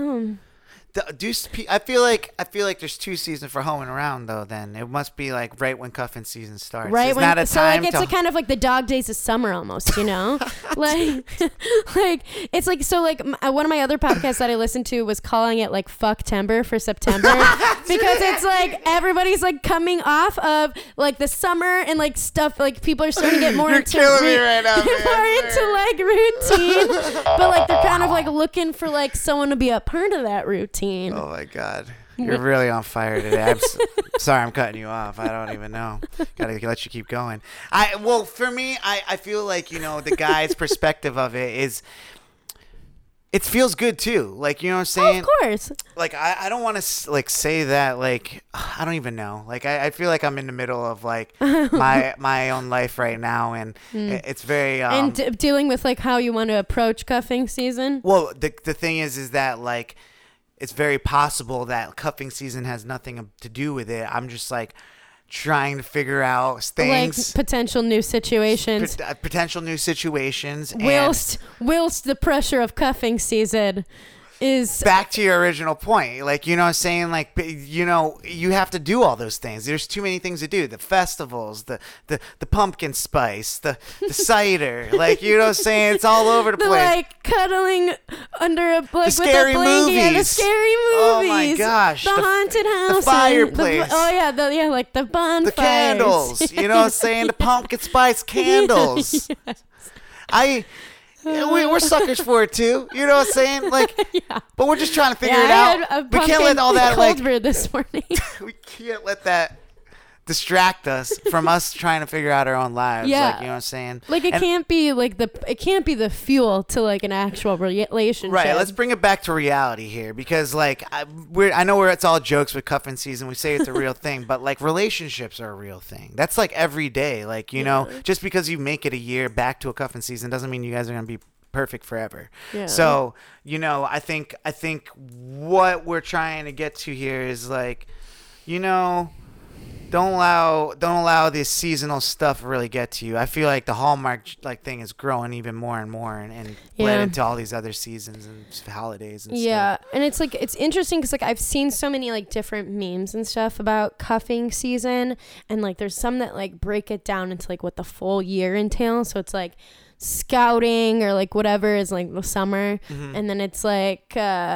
I feel like there's two seasons for hoeing around though. Then it must be like right when cuffing season starts. Right, when, not a so time like it's kind of like the dog days of summer almost, you know. like it's like so like one of my other podcasts that I listened to was calling it like Fucktember for September because it's like everybody's like coming off of like the summer and like stuff like people are starting to get more into killing me right now, more into like routine, but like they're kind of like looking for like someone to be a part of that routine. Oh my God. You're really on fire today. I'm sorry I'm cutting you off. I don't even know. Gotta let you keep going. For me, I feel like, you know, the guy's perspective of it is it feels good too. Like, you know what I'm saying? Of course. Like, I don't want to like say that, like, I don't even know. Like, I feel like I'm in the middle of like my own life right now. And it's very, and dealing with like how you want to approach cuffing season. Well, the thing is that like, it's very possible that cuffing season has nothing to do with it. I'm just like trying to figure out things, like potential new situations, whilst the pressure of cuffing season is back to your original point. Like, you know what I'm saying? Like, you know, you have to do all those things. There's too many things to do. The festivals, the pumpkin spice, the cider. Like, you know what I'm saying? It's all over the place. Like cuddling under a the scary with a blanket. movies. Yeah, the scary movies. Oh my gosh. The haunted house. The fireplace. Like the bonfires. The candles. You know what I'm saying? The pumpkin spice candles. Yes. We're suckers for it too. You know what I'm saying? Like, yeah. But we're just trying to figure it out. We can't let all that cold brew this morning. We can't let that distract us from us trying to figure out our own lives. Yeah. Like, you know what I'm saying? Like it can't be the fuel to like an actual relationship. Right. Let's bring it back to reality here, because like I know it's all jokes with cuffing season. We say it's a real thing, but like relationships are a real thing. That's like every day. Like, you know, just because you make it a year back to a cuffing season doesn't mean you guys are going to be perfect forever. Yeah. So, you know, I think what we're trying to get to here is like, you know, don't allow this seasonal stuff to really get to you. I feel like the Hallmark like thing is growing even more and more and led into all these other seasons and holidays and stuff. Yeah, and it's like it's interesting because like I've seen so many like different memes and stuff about cuffing season, and like there's some that like break it down into like what the full year entails. So it's like scouting or like whatever is like the summer, and then it's like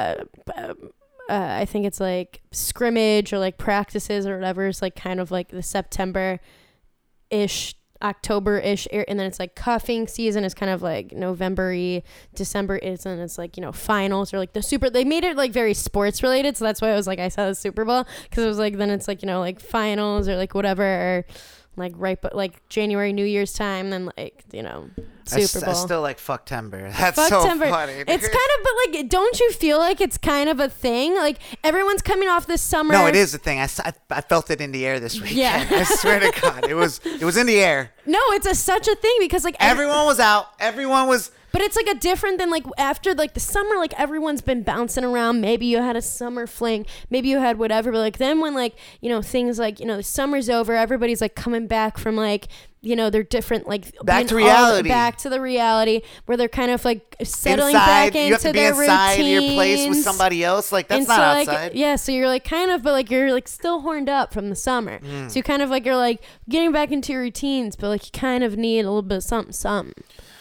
I think it's like scrimmage or like practices or whatever is like kind of like the September-ish, October-ish, and then it's like cuffing season is kind of like November-y, December is, and it's like, you know, finals or like they made it like very sports related, so that's why I was like I saw the Super Bowl, because it was like then it's like, you know, like finals or like whatever, or like right, but like January, New Year's time, then like, you know, Super Bowl. I still like Fucktember. That's so funny. It's kind of, but like, don't you feel like it's kind of a thing? Like everyone's coming off this summer. No, it is a thing. I felt it in the air this weekend. Yeah. I swear to God, it was in the air. No, it's such a thing because like everyone was out. Everyone was. But it's like a different than like after like the summer, like everyone's been bouncing around. Maybe you had a summer fling, maybe you had whatever. But like then when like, you know, things like, you know, the summer's over, everybody's like coming back from like, you know, they're different, like back to reality, back to the reality where they're kind of like settling back into their routines. You have to be inside your place with somebody else. Like that's not outside. Like, yeah, so you're like kind of, but like you're like still horned up from the summer. So you kind of like you're like getting back into your routines, but like you kind of need a little bit of something.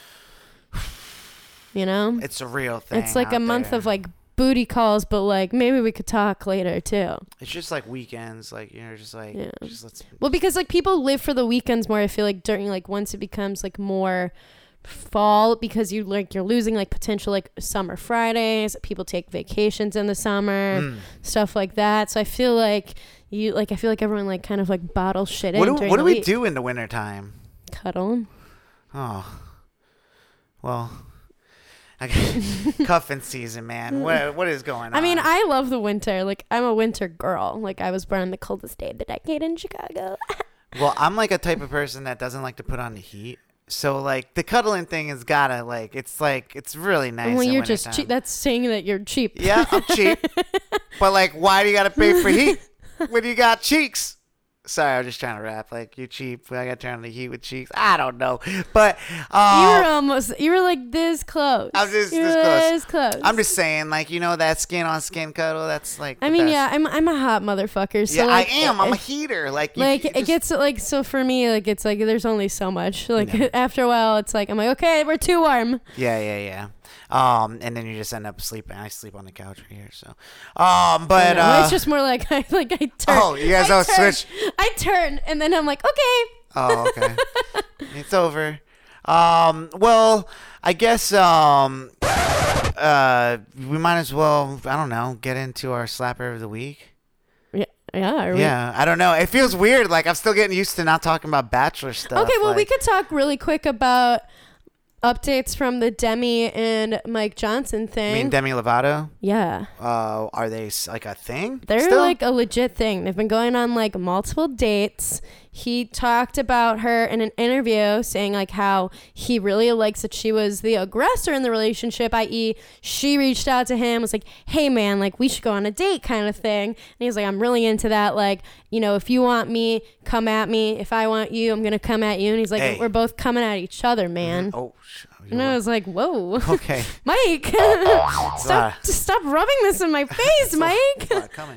You know, it's a real thing. It's like a month of like booty calls, but like maybe we could talk later too. It's just like weekends, like, you know, just like just let's. Well, because like people live for the weekends more. I feel like during like once it becomes like more fall, because you're losing like potential like summer Fridays. People take vacations in the summer, stuff like that. So I feel like everyone like kind of like bottles shit in. What do we do in the wintertime? Cuddle. Oh, well. Cuffing season, man. What is going on? I mean, I love the winter. Like, I'm a winter girl. Like, I was born on the coldest day of the decade in Chicago. Well, I'm like a type of person that doesn't like to put on the heat. So, like, the cuddling thing has gotta, like, it's really nice. Well, you're just cheap. That's saying that you're cheap. Yeah, I'm cheap. But, like, why do you gotta pay for heat when you got cheeks? Sorry, I was just trying to rap. Like, you cheap. I got to turn on the heat with cheeks. I don't know. But you were like this close. I was this close. I'm just saying, like, you know, that skin on skin cuddle, that's like I mean, best. Yeah, I'm a hot motherfucker. So yeah, like, I am. I'm a heater. Like it gets like, so for me, like, it's like there's only so much. Like, after a while, it's like, I'm like, okay, we're too warm. Yeah. And then you just end up sleeping. I sleep on the couch right here, so. But it's just more like I turn. Oh, you guys all switch. I turn and then I'm like, okay. Oh, okay. It's over. Well, I guess we might as well, I don't know, get into our slapper of the week. Yeah. I don't know. It feels weird. Like, I'm still getting used to not talking about Bachelor stuff. Okay, well, we could talk really quick about updates from the Demi and Mike Johnson thing. You mean Demi Lovato? Yeah. Are they like a thing? They're still? like a legit thing. They've been going on like multiple dates. He talked about her in an interview saying like how he really likes that she was the aggressor in the relationship, i.e. she reached out to him, was like, hey man, like we should go on a date kind of thing. And he's like, I'm really into that. Like, you know, if you want me, come at me. If I want you, I'm going to come at you. And he's like, hey, we're both coming at each other, man. Oh, and I was like, whoa. Okay. Mike, stop rubbing this in my face, Mike. Coming.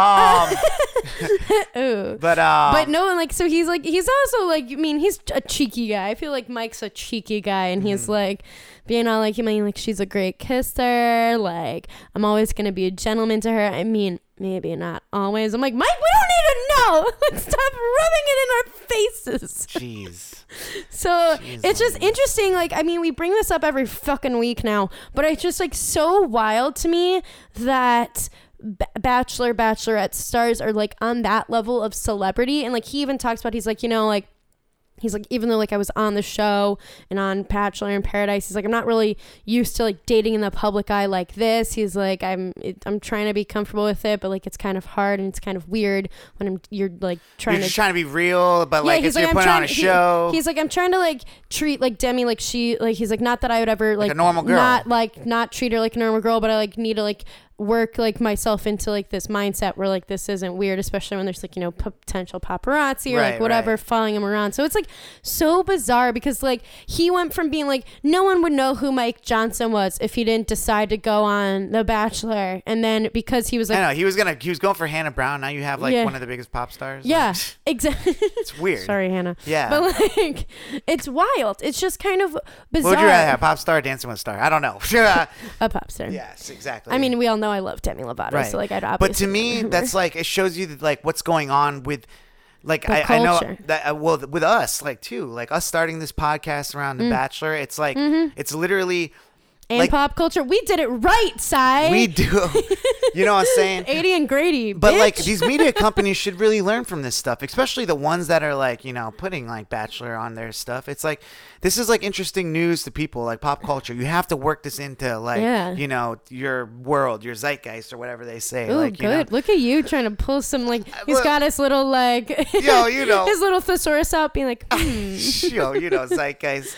Ooh. But no, like, so he's also like, I mean, he's a cheeky guy. I feel like Mike's a cheeky guy, and he's like being all like, I mean, like, she's a great kisser. Like, I'm always going to be a gentleman to her. I mean, maybe not always. I'm like, Mike, we don't need to know. Let's stop rubbing it in our faces. Jeez. So it's just interesting. Like, I mean, we bring this up every fucking week now, but it's just like so wild to me that Bachelor, Bachelorette stars are like on that level of celebrity. And like, he even talks about, he's like, you know, like, he's like, even though like I was on the show and on Bachelor in Paradise, he's like, I'm not really used to like dating in the public eye like this. He's like, I'm trying to be comfortable with it, but like it's kind of hard and it's kind of weird when you're like trying to be real, but like if you're putting on a show. He's like, I'm trying to like treat like Demi like she like, he's like, not that I would ever like a normal girl, not treat her like a normal girl, but I like need to like work like myself into like this mindset where like this isn't weird, especially when there's like, you know, potential paparazzi or like whatever following him around. So it's like so bizarre because like he went from being like no one would know who Mike Johnson was if he didn't decide to go on The Bachelor, and then because he was like, I know he was going for Hannah Brown. Now you have like one of the biggest pop stars. Yeah, exactly. It's weird. Sorry, Hannah. Yeah, but like it's wild. It's just kind of bizarre. What would you rather have, pop star or Dancing with a Star? I don't know. A pop star. Yes, exactly. I mean, we all know I love Demi Lovato, so like I'd obviously. But to me, that's like it shows you that, like what's going on with, like I know that well with us like too, like us starting this podcast around The Bachelor. It's like it's literally. And like, pop culture, we did it right, Si. We do. You know what I'm saying? 80 and Grady, but bitch. Like these media companies should really learn from this stuff, especially the ones that are like, you know, putting like Bachelor on their stuff. It's like this is like interesting news to people, like pop culture. You have to work this into like you know, your world, your zeitgeist or whatever they say. Ooh, like, good. You know, look at you trying to pull some like he's got his little like yo, you know, his little thesaurus out, being like, yo, you know, zeitgeist.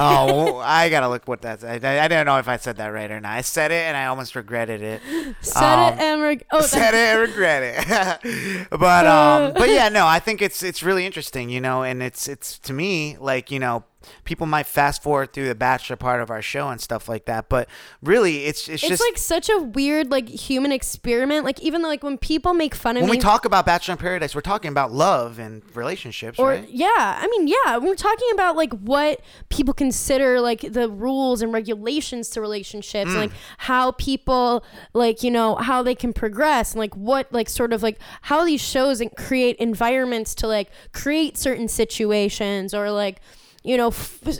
Oh, I gotta look what that's. I don't know if I said that right or not. I said it and I almost regretted it. Said it and regret it. But yeah, no, I think it's really interesting, you know, and it's to me like, you know, people might fast forward through the Bachelor part of our show and stuff like that, but really it's just like such a weird like human experiment. Like even though like when people make fun of when we talk about Bachelor in Paradise, we're talking about love and relationships, right? Yeah, I mean, yeah, we're talking about like what people consider like the rules and regulations to relationships and like how people like, you know, how they can progress and like what like sort of like how these shows create environments to like create certain situations or like, you know,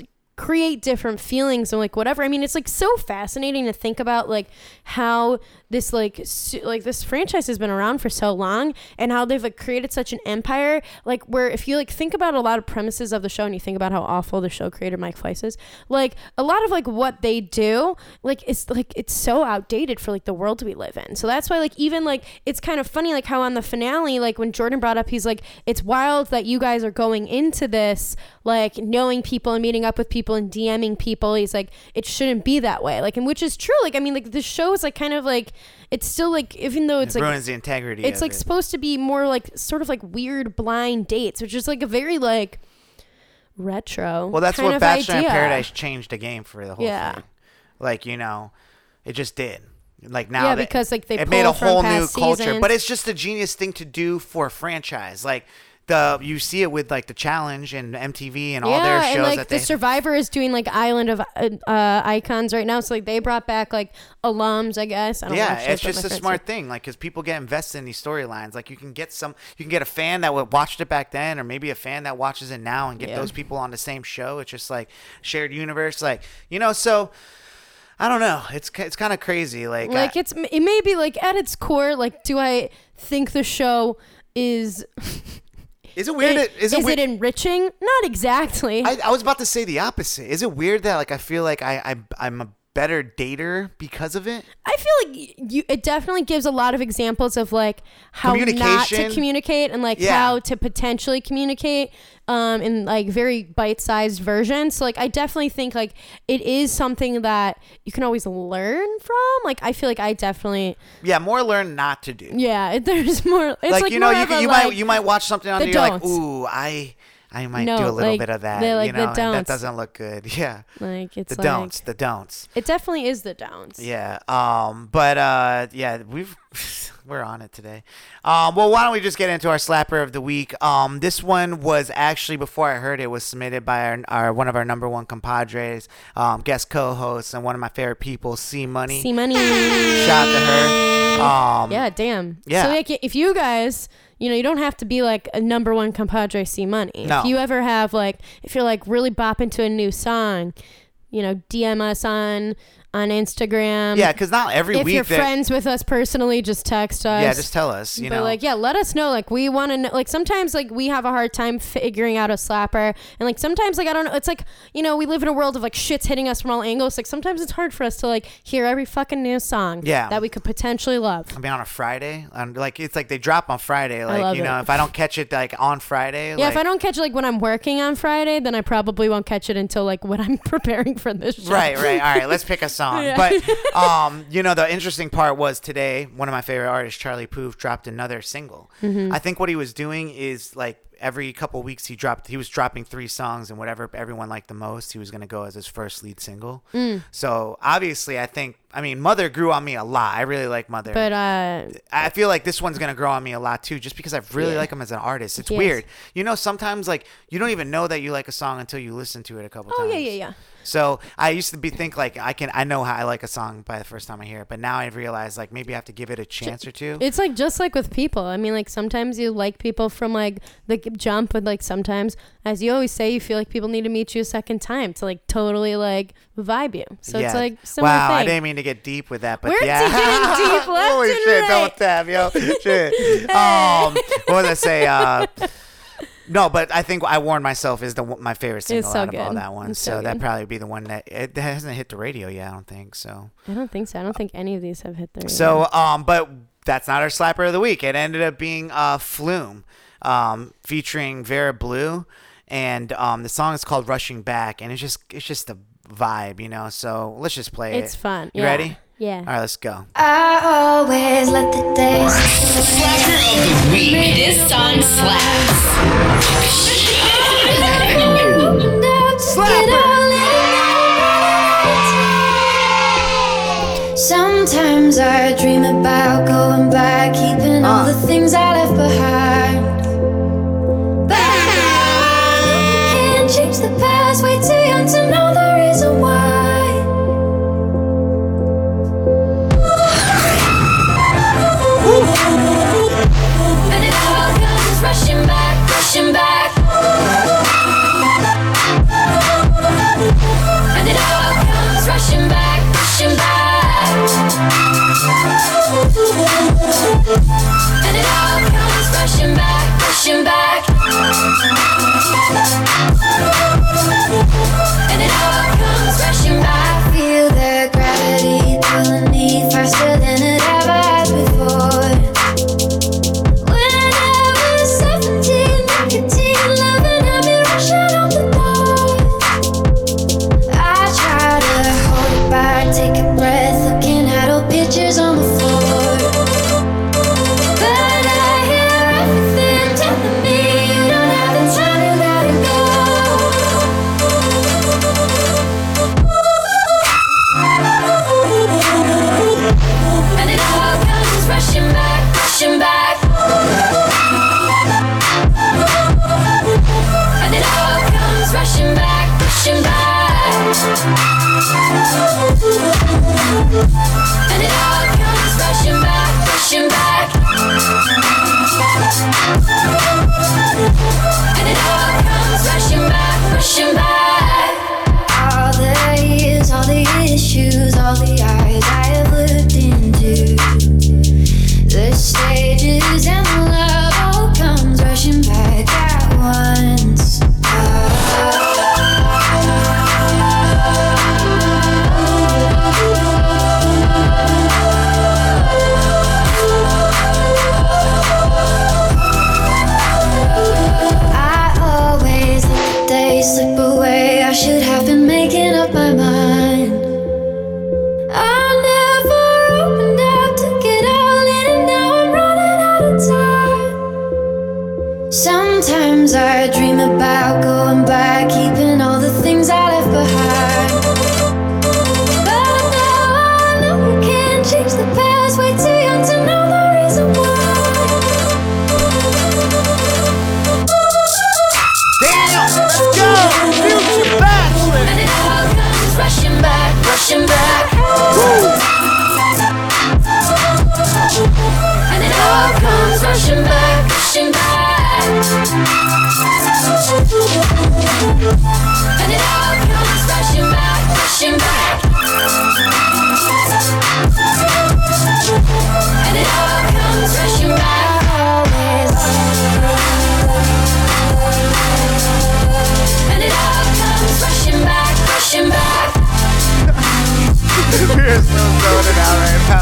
create different feelings and like whatever. I mean, it's like so fascinating to think about like how this like this franchise has been around for so long and how they've like created such an empire, like where if you like think about a lot of premises of the show and you think about how awful the show creator Mike Fleiss is, like a lot of like what they do like it's so outdated for like the world we live in. So that's why like even like it's kind of funny like how on the finale, like when Jordan brought up, he's like, it's wild that you guys are going into this like knowing people and meeting up with people and DMing people. He's like, it shouldn't be that way, like, and which is true. Like I mean, like the show is like kind of like it's still like, even though it's it like ruins the integrity, it's like supposed to be more like sort of like weird blind dates, which is like a very like retro. Well, that's kind what Bachelor idea. in Paradise changed the game for the whole thing. Like, you know, it just did. Like now, because like they it made a whole new culture. Seasons. But it's just a genius thing to do for a franchise. Like you see it with like the Challenge and MTV and all their shows. And like that the Survivor is doing like Island of Icons right now. So like they brought back like alums, I guess. I don't know it's just a smart thing. Like because people get invested in these storylines. Like you can get a fan that watched it back then, or maybe a fan that watches it now, and get those people on the same show. It's just like shared universe. Like, you know, so. I don't know. It's kind of crazy. Like it may be like at its core. Like, do I think the show is Is it weird? Is it enriching? Not exactly. I was about to say the opposite. Is it weird that like I feel like I'm a better dater because of it? I feel like it definitely gives a lot of examples of like how not to communicate and like how to potentially communicate in like very bite-sized versions. So like I definitely think like it is something that you can always learn from. Like I feel like I definitely more learn not to do. Yeah, there's more. It's like you know you might watch something on there, you're like, ooh, I might do a little bit of that, like, you know, and that doesn't look good. Yeah. Like it's the don'ts. It definitely is the don'ts. Yeah. But we're on it today. Well, why don't we just get into our slapper of the week? This one was actually, before I heard it, was submitted by our one of our number one compadres, guest co-host, and one of my favorite people, C Money. C Money. Shout out to her. Yeah, damn. Yeah. So like, if you guys, you know, you don't have to be like a number one compadre C Money. No. If you ever have like, if you're like really bopping to a new song, you know, DM us on Instagram. Yeah, because not every week. If you're friends with us personally, just text us. Yeah, just tell us. You know, like, yeah, let us know. Like, we want to know. Like, sometimes like we have a hard time figuring out a slapper, and like sometimes like I don't know. It's like, you know, we live in a world of like shit's hitting us from all angles. Like sometimes it's hard for us to like hear every fucking new song. That we could potentially love. I mean, on a Friday, like it's like they drop on Friday. Like, you know, if I don't catch it like on Friday. Yeah, if I don't catch it like when I'm working on Friday, then I probably won't catch it until like when I'm preparing for this show. Right. All right, let's pick a song. Yeah. But you know, the interesting part was today, one of my favorite artists, Charlie Puth, dropped another single. Mm-hmm. I think what he was doing is like every couple of weeks he was dropping 3 songs, and whatever everyone liked the most, he was going to go as his first lead single. So obviously I mean, Mother grew on me a lot. I really like Mother. But I feel like this one's going to grow on me a lot too, just because I really like him as an artist. It's weird. You know, sometimes like you don't even know that you like a song until you listen to it a couple times. Yeah. So I used to think like I know how I like a song by the first time I hear it, but now I realize like maybe I have to give it a chance or two. It's like just like with people. I mean, like sometimes you like people from like the jump, but like sometimes, as you always say, you feel like people need to meet you a second time to like totally like vibe you. So it's like similar thing. I didn't mean to get deep with that, but we're getting deep. Left Holy and shit! right. Don't tap, yo. Shit. What was I say? No, but I think I Warned Myself is my favorite single out of all that one. So that'd probably be the one that it hasn't hit the radio yet. I don't think so. I don't think so. I don't think any of these have hit the radio. So, but that's not our slapper of the week. It ended up being Flume, featuring Vera Blue, and the song is called Rushing Back, and it's just a vibe, you know. So let's just play it. It's fun. You ready? Yeah. All right, let's go. I always let the days Slapper of the week. This song slaps. Sometimes I dream about going back, keeping all the things I left behind. But I can't change the past, way too young to know the reason why. And it all comes rushing back, rushing back. And it all comes rushing back, rushing back. And it all comes rushing back, rushing back. And it all comes rushing back. Feel the gravity pulling me faster than it ever has before. When I was 17, nicotine loving had me rushing out the door. I try to hold it back, take a breath, looking at old pictures on the floor. But I hear everything telling me you don't have the time to let it go. And it all comes rushing back, rushing back. And it all comes rushing back, rushing back. And it all comes rushing back, rushing back. And it all comes rushing back, rushing back. All the years, all the issues, all the eyes I have looked into, the stages and the love all comes rushing back.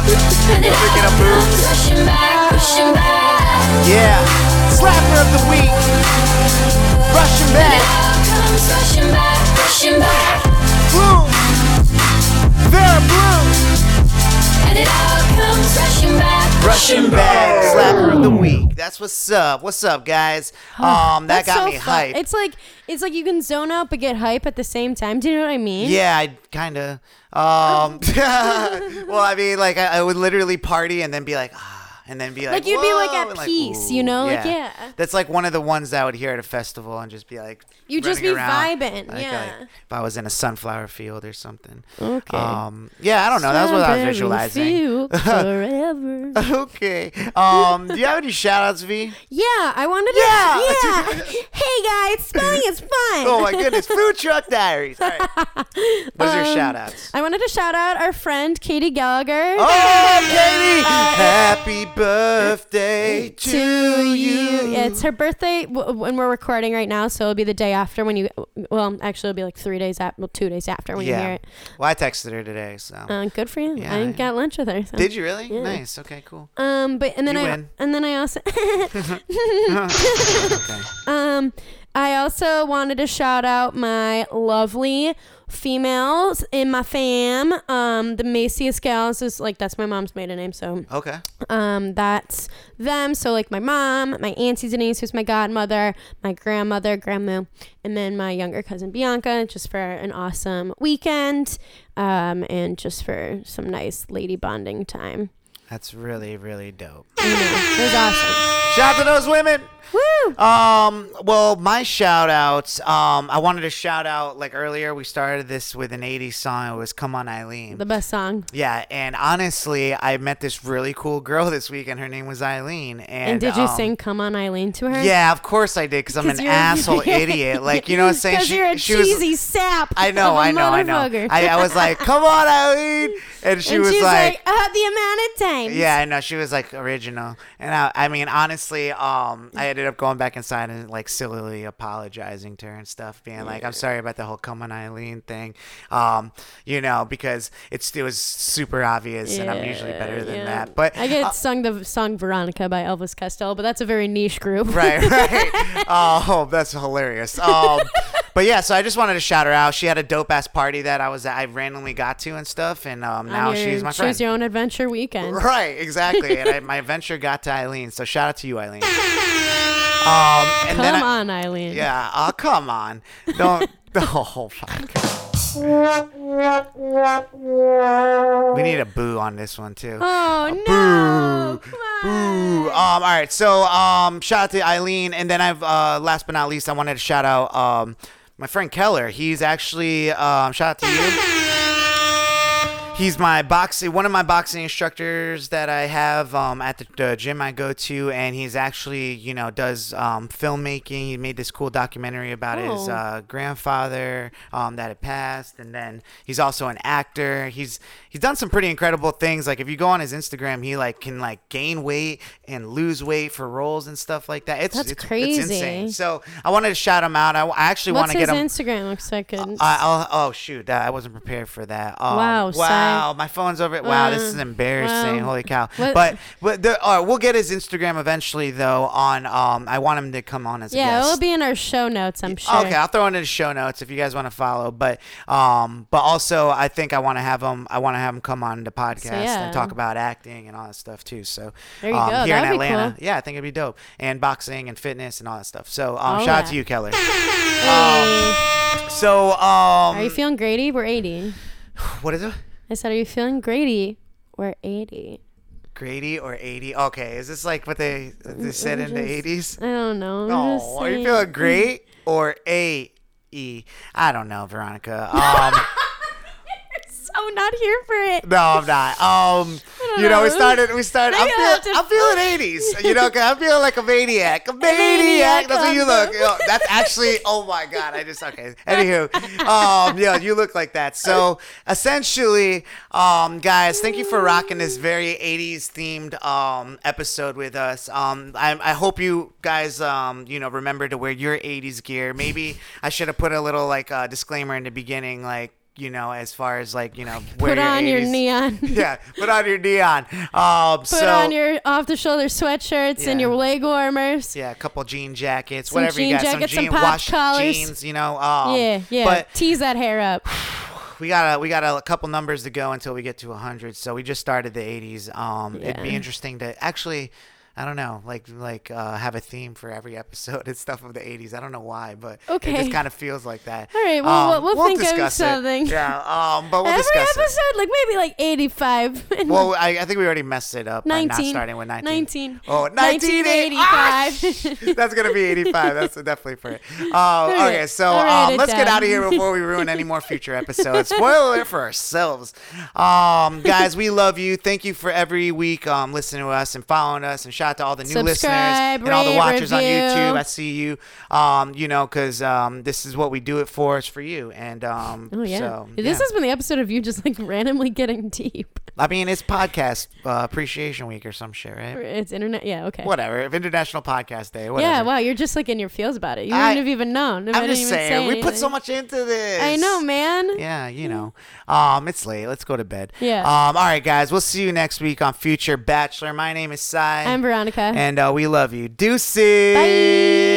Picking up moves. Rushing back, rushing back. Yeah. Slapper of the week. Rushing And it back. all comes rushing back, rushing back. Blue. Vera Blue. And it all comes rushing back, Rushing back. Slapper of the week. That's what's up. What's up, guys? That That's got so me fun. hyped. It's like you can zone out but get hype at the same time. Do you know what I mean? Yeah, I kind of. Well, I mean, like, I would literally party and then be like, and then be like, Like, you'd be, like, whoa, at and, peace, ooh, you know? Like, yeah. That's like one of the ones that I would hear at a festival and just be like, You'd just running be around, vibing, like, yeah. like, if I was in a sunflower field or something. Okay. Yeah, I don't know. That's what I was Strawberry visualizing. field forever. Okay. Do you have any shout outs, V? Yeah, I wanted to. Yeah. Hey guys, spelling is fun. Oh my goodness. Food Truck Diaries. All right. What's your shout outs? I wanted to shout out our friend Katie Gallagher. Oh, Katie! Happy birthday to you. Yeah, it's her birthday when we're recording right now, so it'll be the day after when you. Well, actually, it'll be like 3 days after. Well, 2 days after when you hear it. Well, I texted her today, so. Good for you. Yeah, I got lunch with her. So. Did you really? Yeah. Nice. Okay, cool. But and then You I win. also Okay. I also wanted to shout out my lovely females in my fam. The Macias gals is like that's my mom's maiden name, so Okay. that's them. So like my mom, my auntie Denise, who's my godmother, my grandmother, grandma, and then my younger cousin Bianca, just for an awesome weekend, and just for some nice lady bonding time. That's really, really dope. I know, it was awesome. Shout out to those women. Woo! Well, my shout outs, I wanted to shout out, like earlier, we started this with an 80s song. It was Come On Eileen. The best song. Yeah, and honestly, I met this really cool girl this week, and her name was Eileen. And did you sing Come On Eileen to her? Yeah, of course I did, because I'm 'Cause an you're- asshole idiot. Like, you know what I'm saying? Because you're a she was- cheesy sap. I know, of a I know. motherfucker. I was like, come on, Eileen. And she was she's like, the amount of times. yeah, I know. She was like original. And I mean, honestly, I ended up going back inside and like sillily apologizing to her and stuff, being like, I'm sorry about the whole Come On Eileen thing. You know, because it was super obvious and I'm usually better than that. But I get sung the song Veronica by Elvis Costello, but that's a very niche group. right. Oh, that's hilarious. But yeah, so I just wanted to shout her out. She had a dope ass party that I randomly got to and stuff, and now she's my friend. Choose your own adventure weekend. Right, exactly. And my adventure got to Eileen, so shout out to you, Eileen. And Come on, Eileen. Yeah, come on. Don't. Oh, fuck. We need a boo on this one too. Oh Boo. no! Come on. Boo. All right. So shout out to Eileen, and then I've last but not least, I wanted to shout out my friend Keller. He's actually shout out to you. He's one of my boxing instructors that I have at the gym I go to, and he's actually, does filmmaking. He made this cool documentary about his grandfather that had passed, and then he's also an actor. He's done some pretty incredible things. Like if you go on his Instagram, he can gain weight and lose weight for roles and stuff like that. It's crazy. It's insane. So I wanted to shout him out. I actually want to get him. What's his Instagram? Looks like it. Oh shoot! I wasn't prepared for that. Wow, my phone's over. Wow, this is embarrassing. Wow. Holy cow! What? But we'll get his Instagram eventually, though. On I want him to come on as a guest. Yeah, it'll be in our show notes, I'm sure. Okay, I'll throw it in the show notes if you guys want to follow. But also I think I want to have him. I want to have him come on the podcast and talk about acting and all that stuff too. So there you go. Here in That'd be Atlanta, cool. yeah, I think it'd be dope. And boxing and fitness and all that stuff. So shout out to you, Keller. So are you feeling Grady? We're 80. What is it? I said, are you feeling Grady? We're 80. Grady or 80? Okay, is this like what they said in the 80s? I don't know. Oh, are you feeling great or A-E? I don't know, Veronica. So not here for it. No, I'm not. We started. I'm feeling 80s. 'Cause I'm feeling like a maniac. A maniac. That's what you look. That's actually. Oh my God. Okay. Anywho, you look like that. So essentially, guys, thank you for rocking this very 80s themed episode with us. I hope you guys remember to wear your 80s gear. Maybe I should have put a little disclaimer in the beginning, as far as like, put on your neon. Yeah, put on your neon. Put on your off-the-shoulder sweatshirts and your leg warmers. Yeah, a couple jean jackets, whatever you got. Some pop collars. Jeans, yeah. But tease that hair up. We got a couple numbers to go until we get to 100. So we just started the 80s. It'd be interesting to actually, I don't know, like have a theme for every episode and stuff of the 80s. I don't know why, but it just kind of feels like that. All right, well, we'll think of something. Yeah, but we'll discuss every episode, like maybe like 85. Well, I think we already messed it up by not starting with 19. Oh, 1985. That's going to be 85. That's definitely for it. Okay, so let's get out of here before we ruin any more future episodes. Spoiler alert for ourselves. Guys, we love you. Thank you for every week listening to us and following us, and shout out to all the new listeners and all the watchers on YouTube. I see you, because this is what we do it for. It's for you. And this has been the episode of you just like randomly getting deep. I mean, it's podcast appreciation week or some shit, right? It's internet. Yeah, okay. Whatever. International Podcast Day. Whatever. Yeah, wow. You're just like in your feels about it. You wouldn't have even known. I'm just saying. We put so much into this. I know, man. Yeah, it's late. Let's go to bed. Yeah. All right, guys. We'll see you next week on Future Bachelor. My name is Sai. I'm Veronica. And we love you. Deuces. Bye.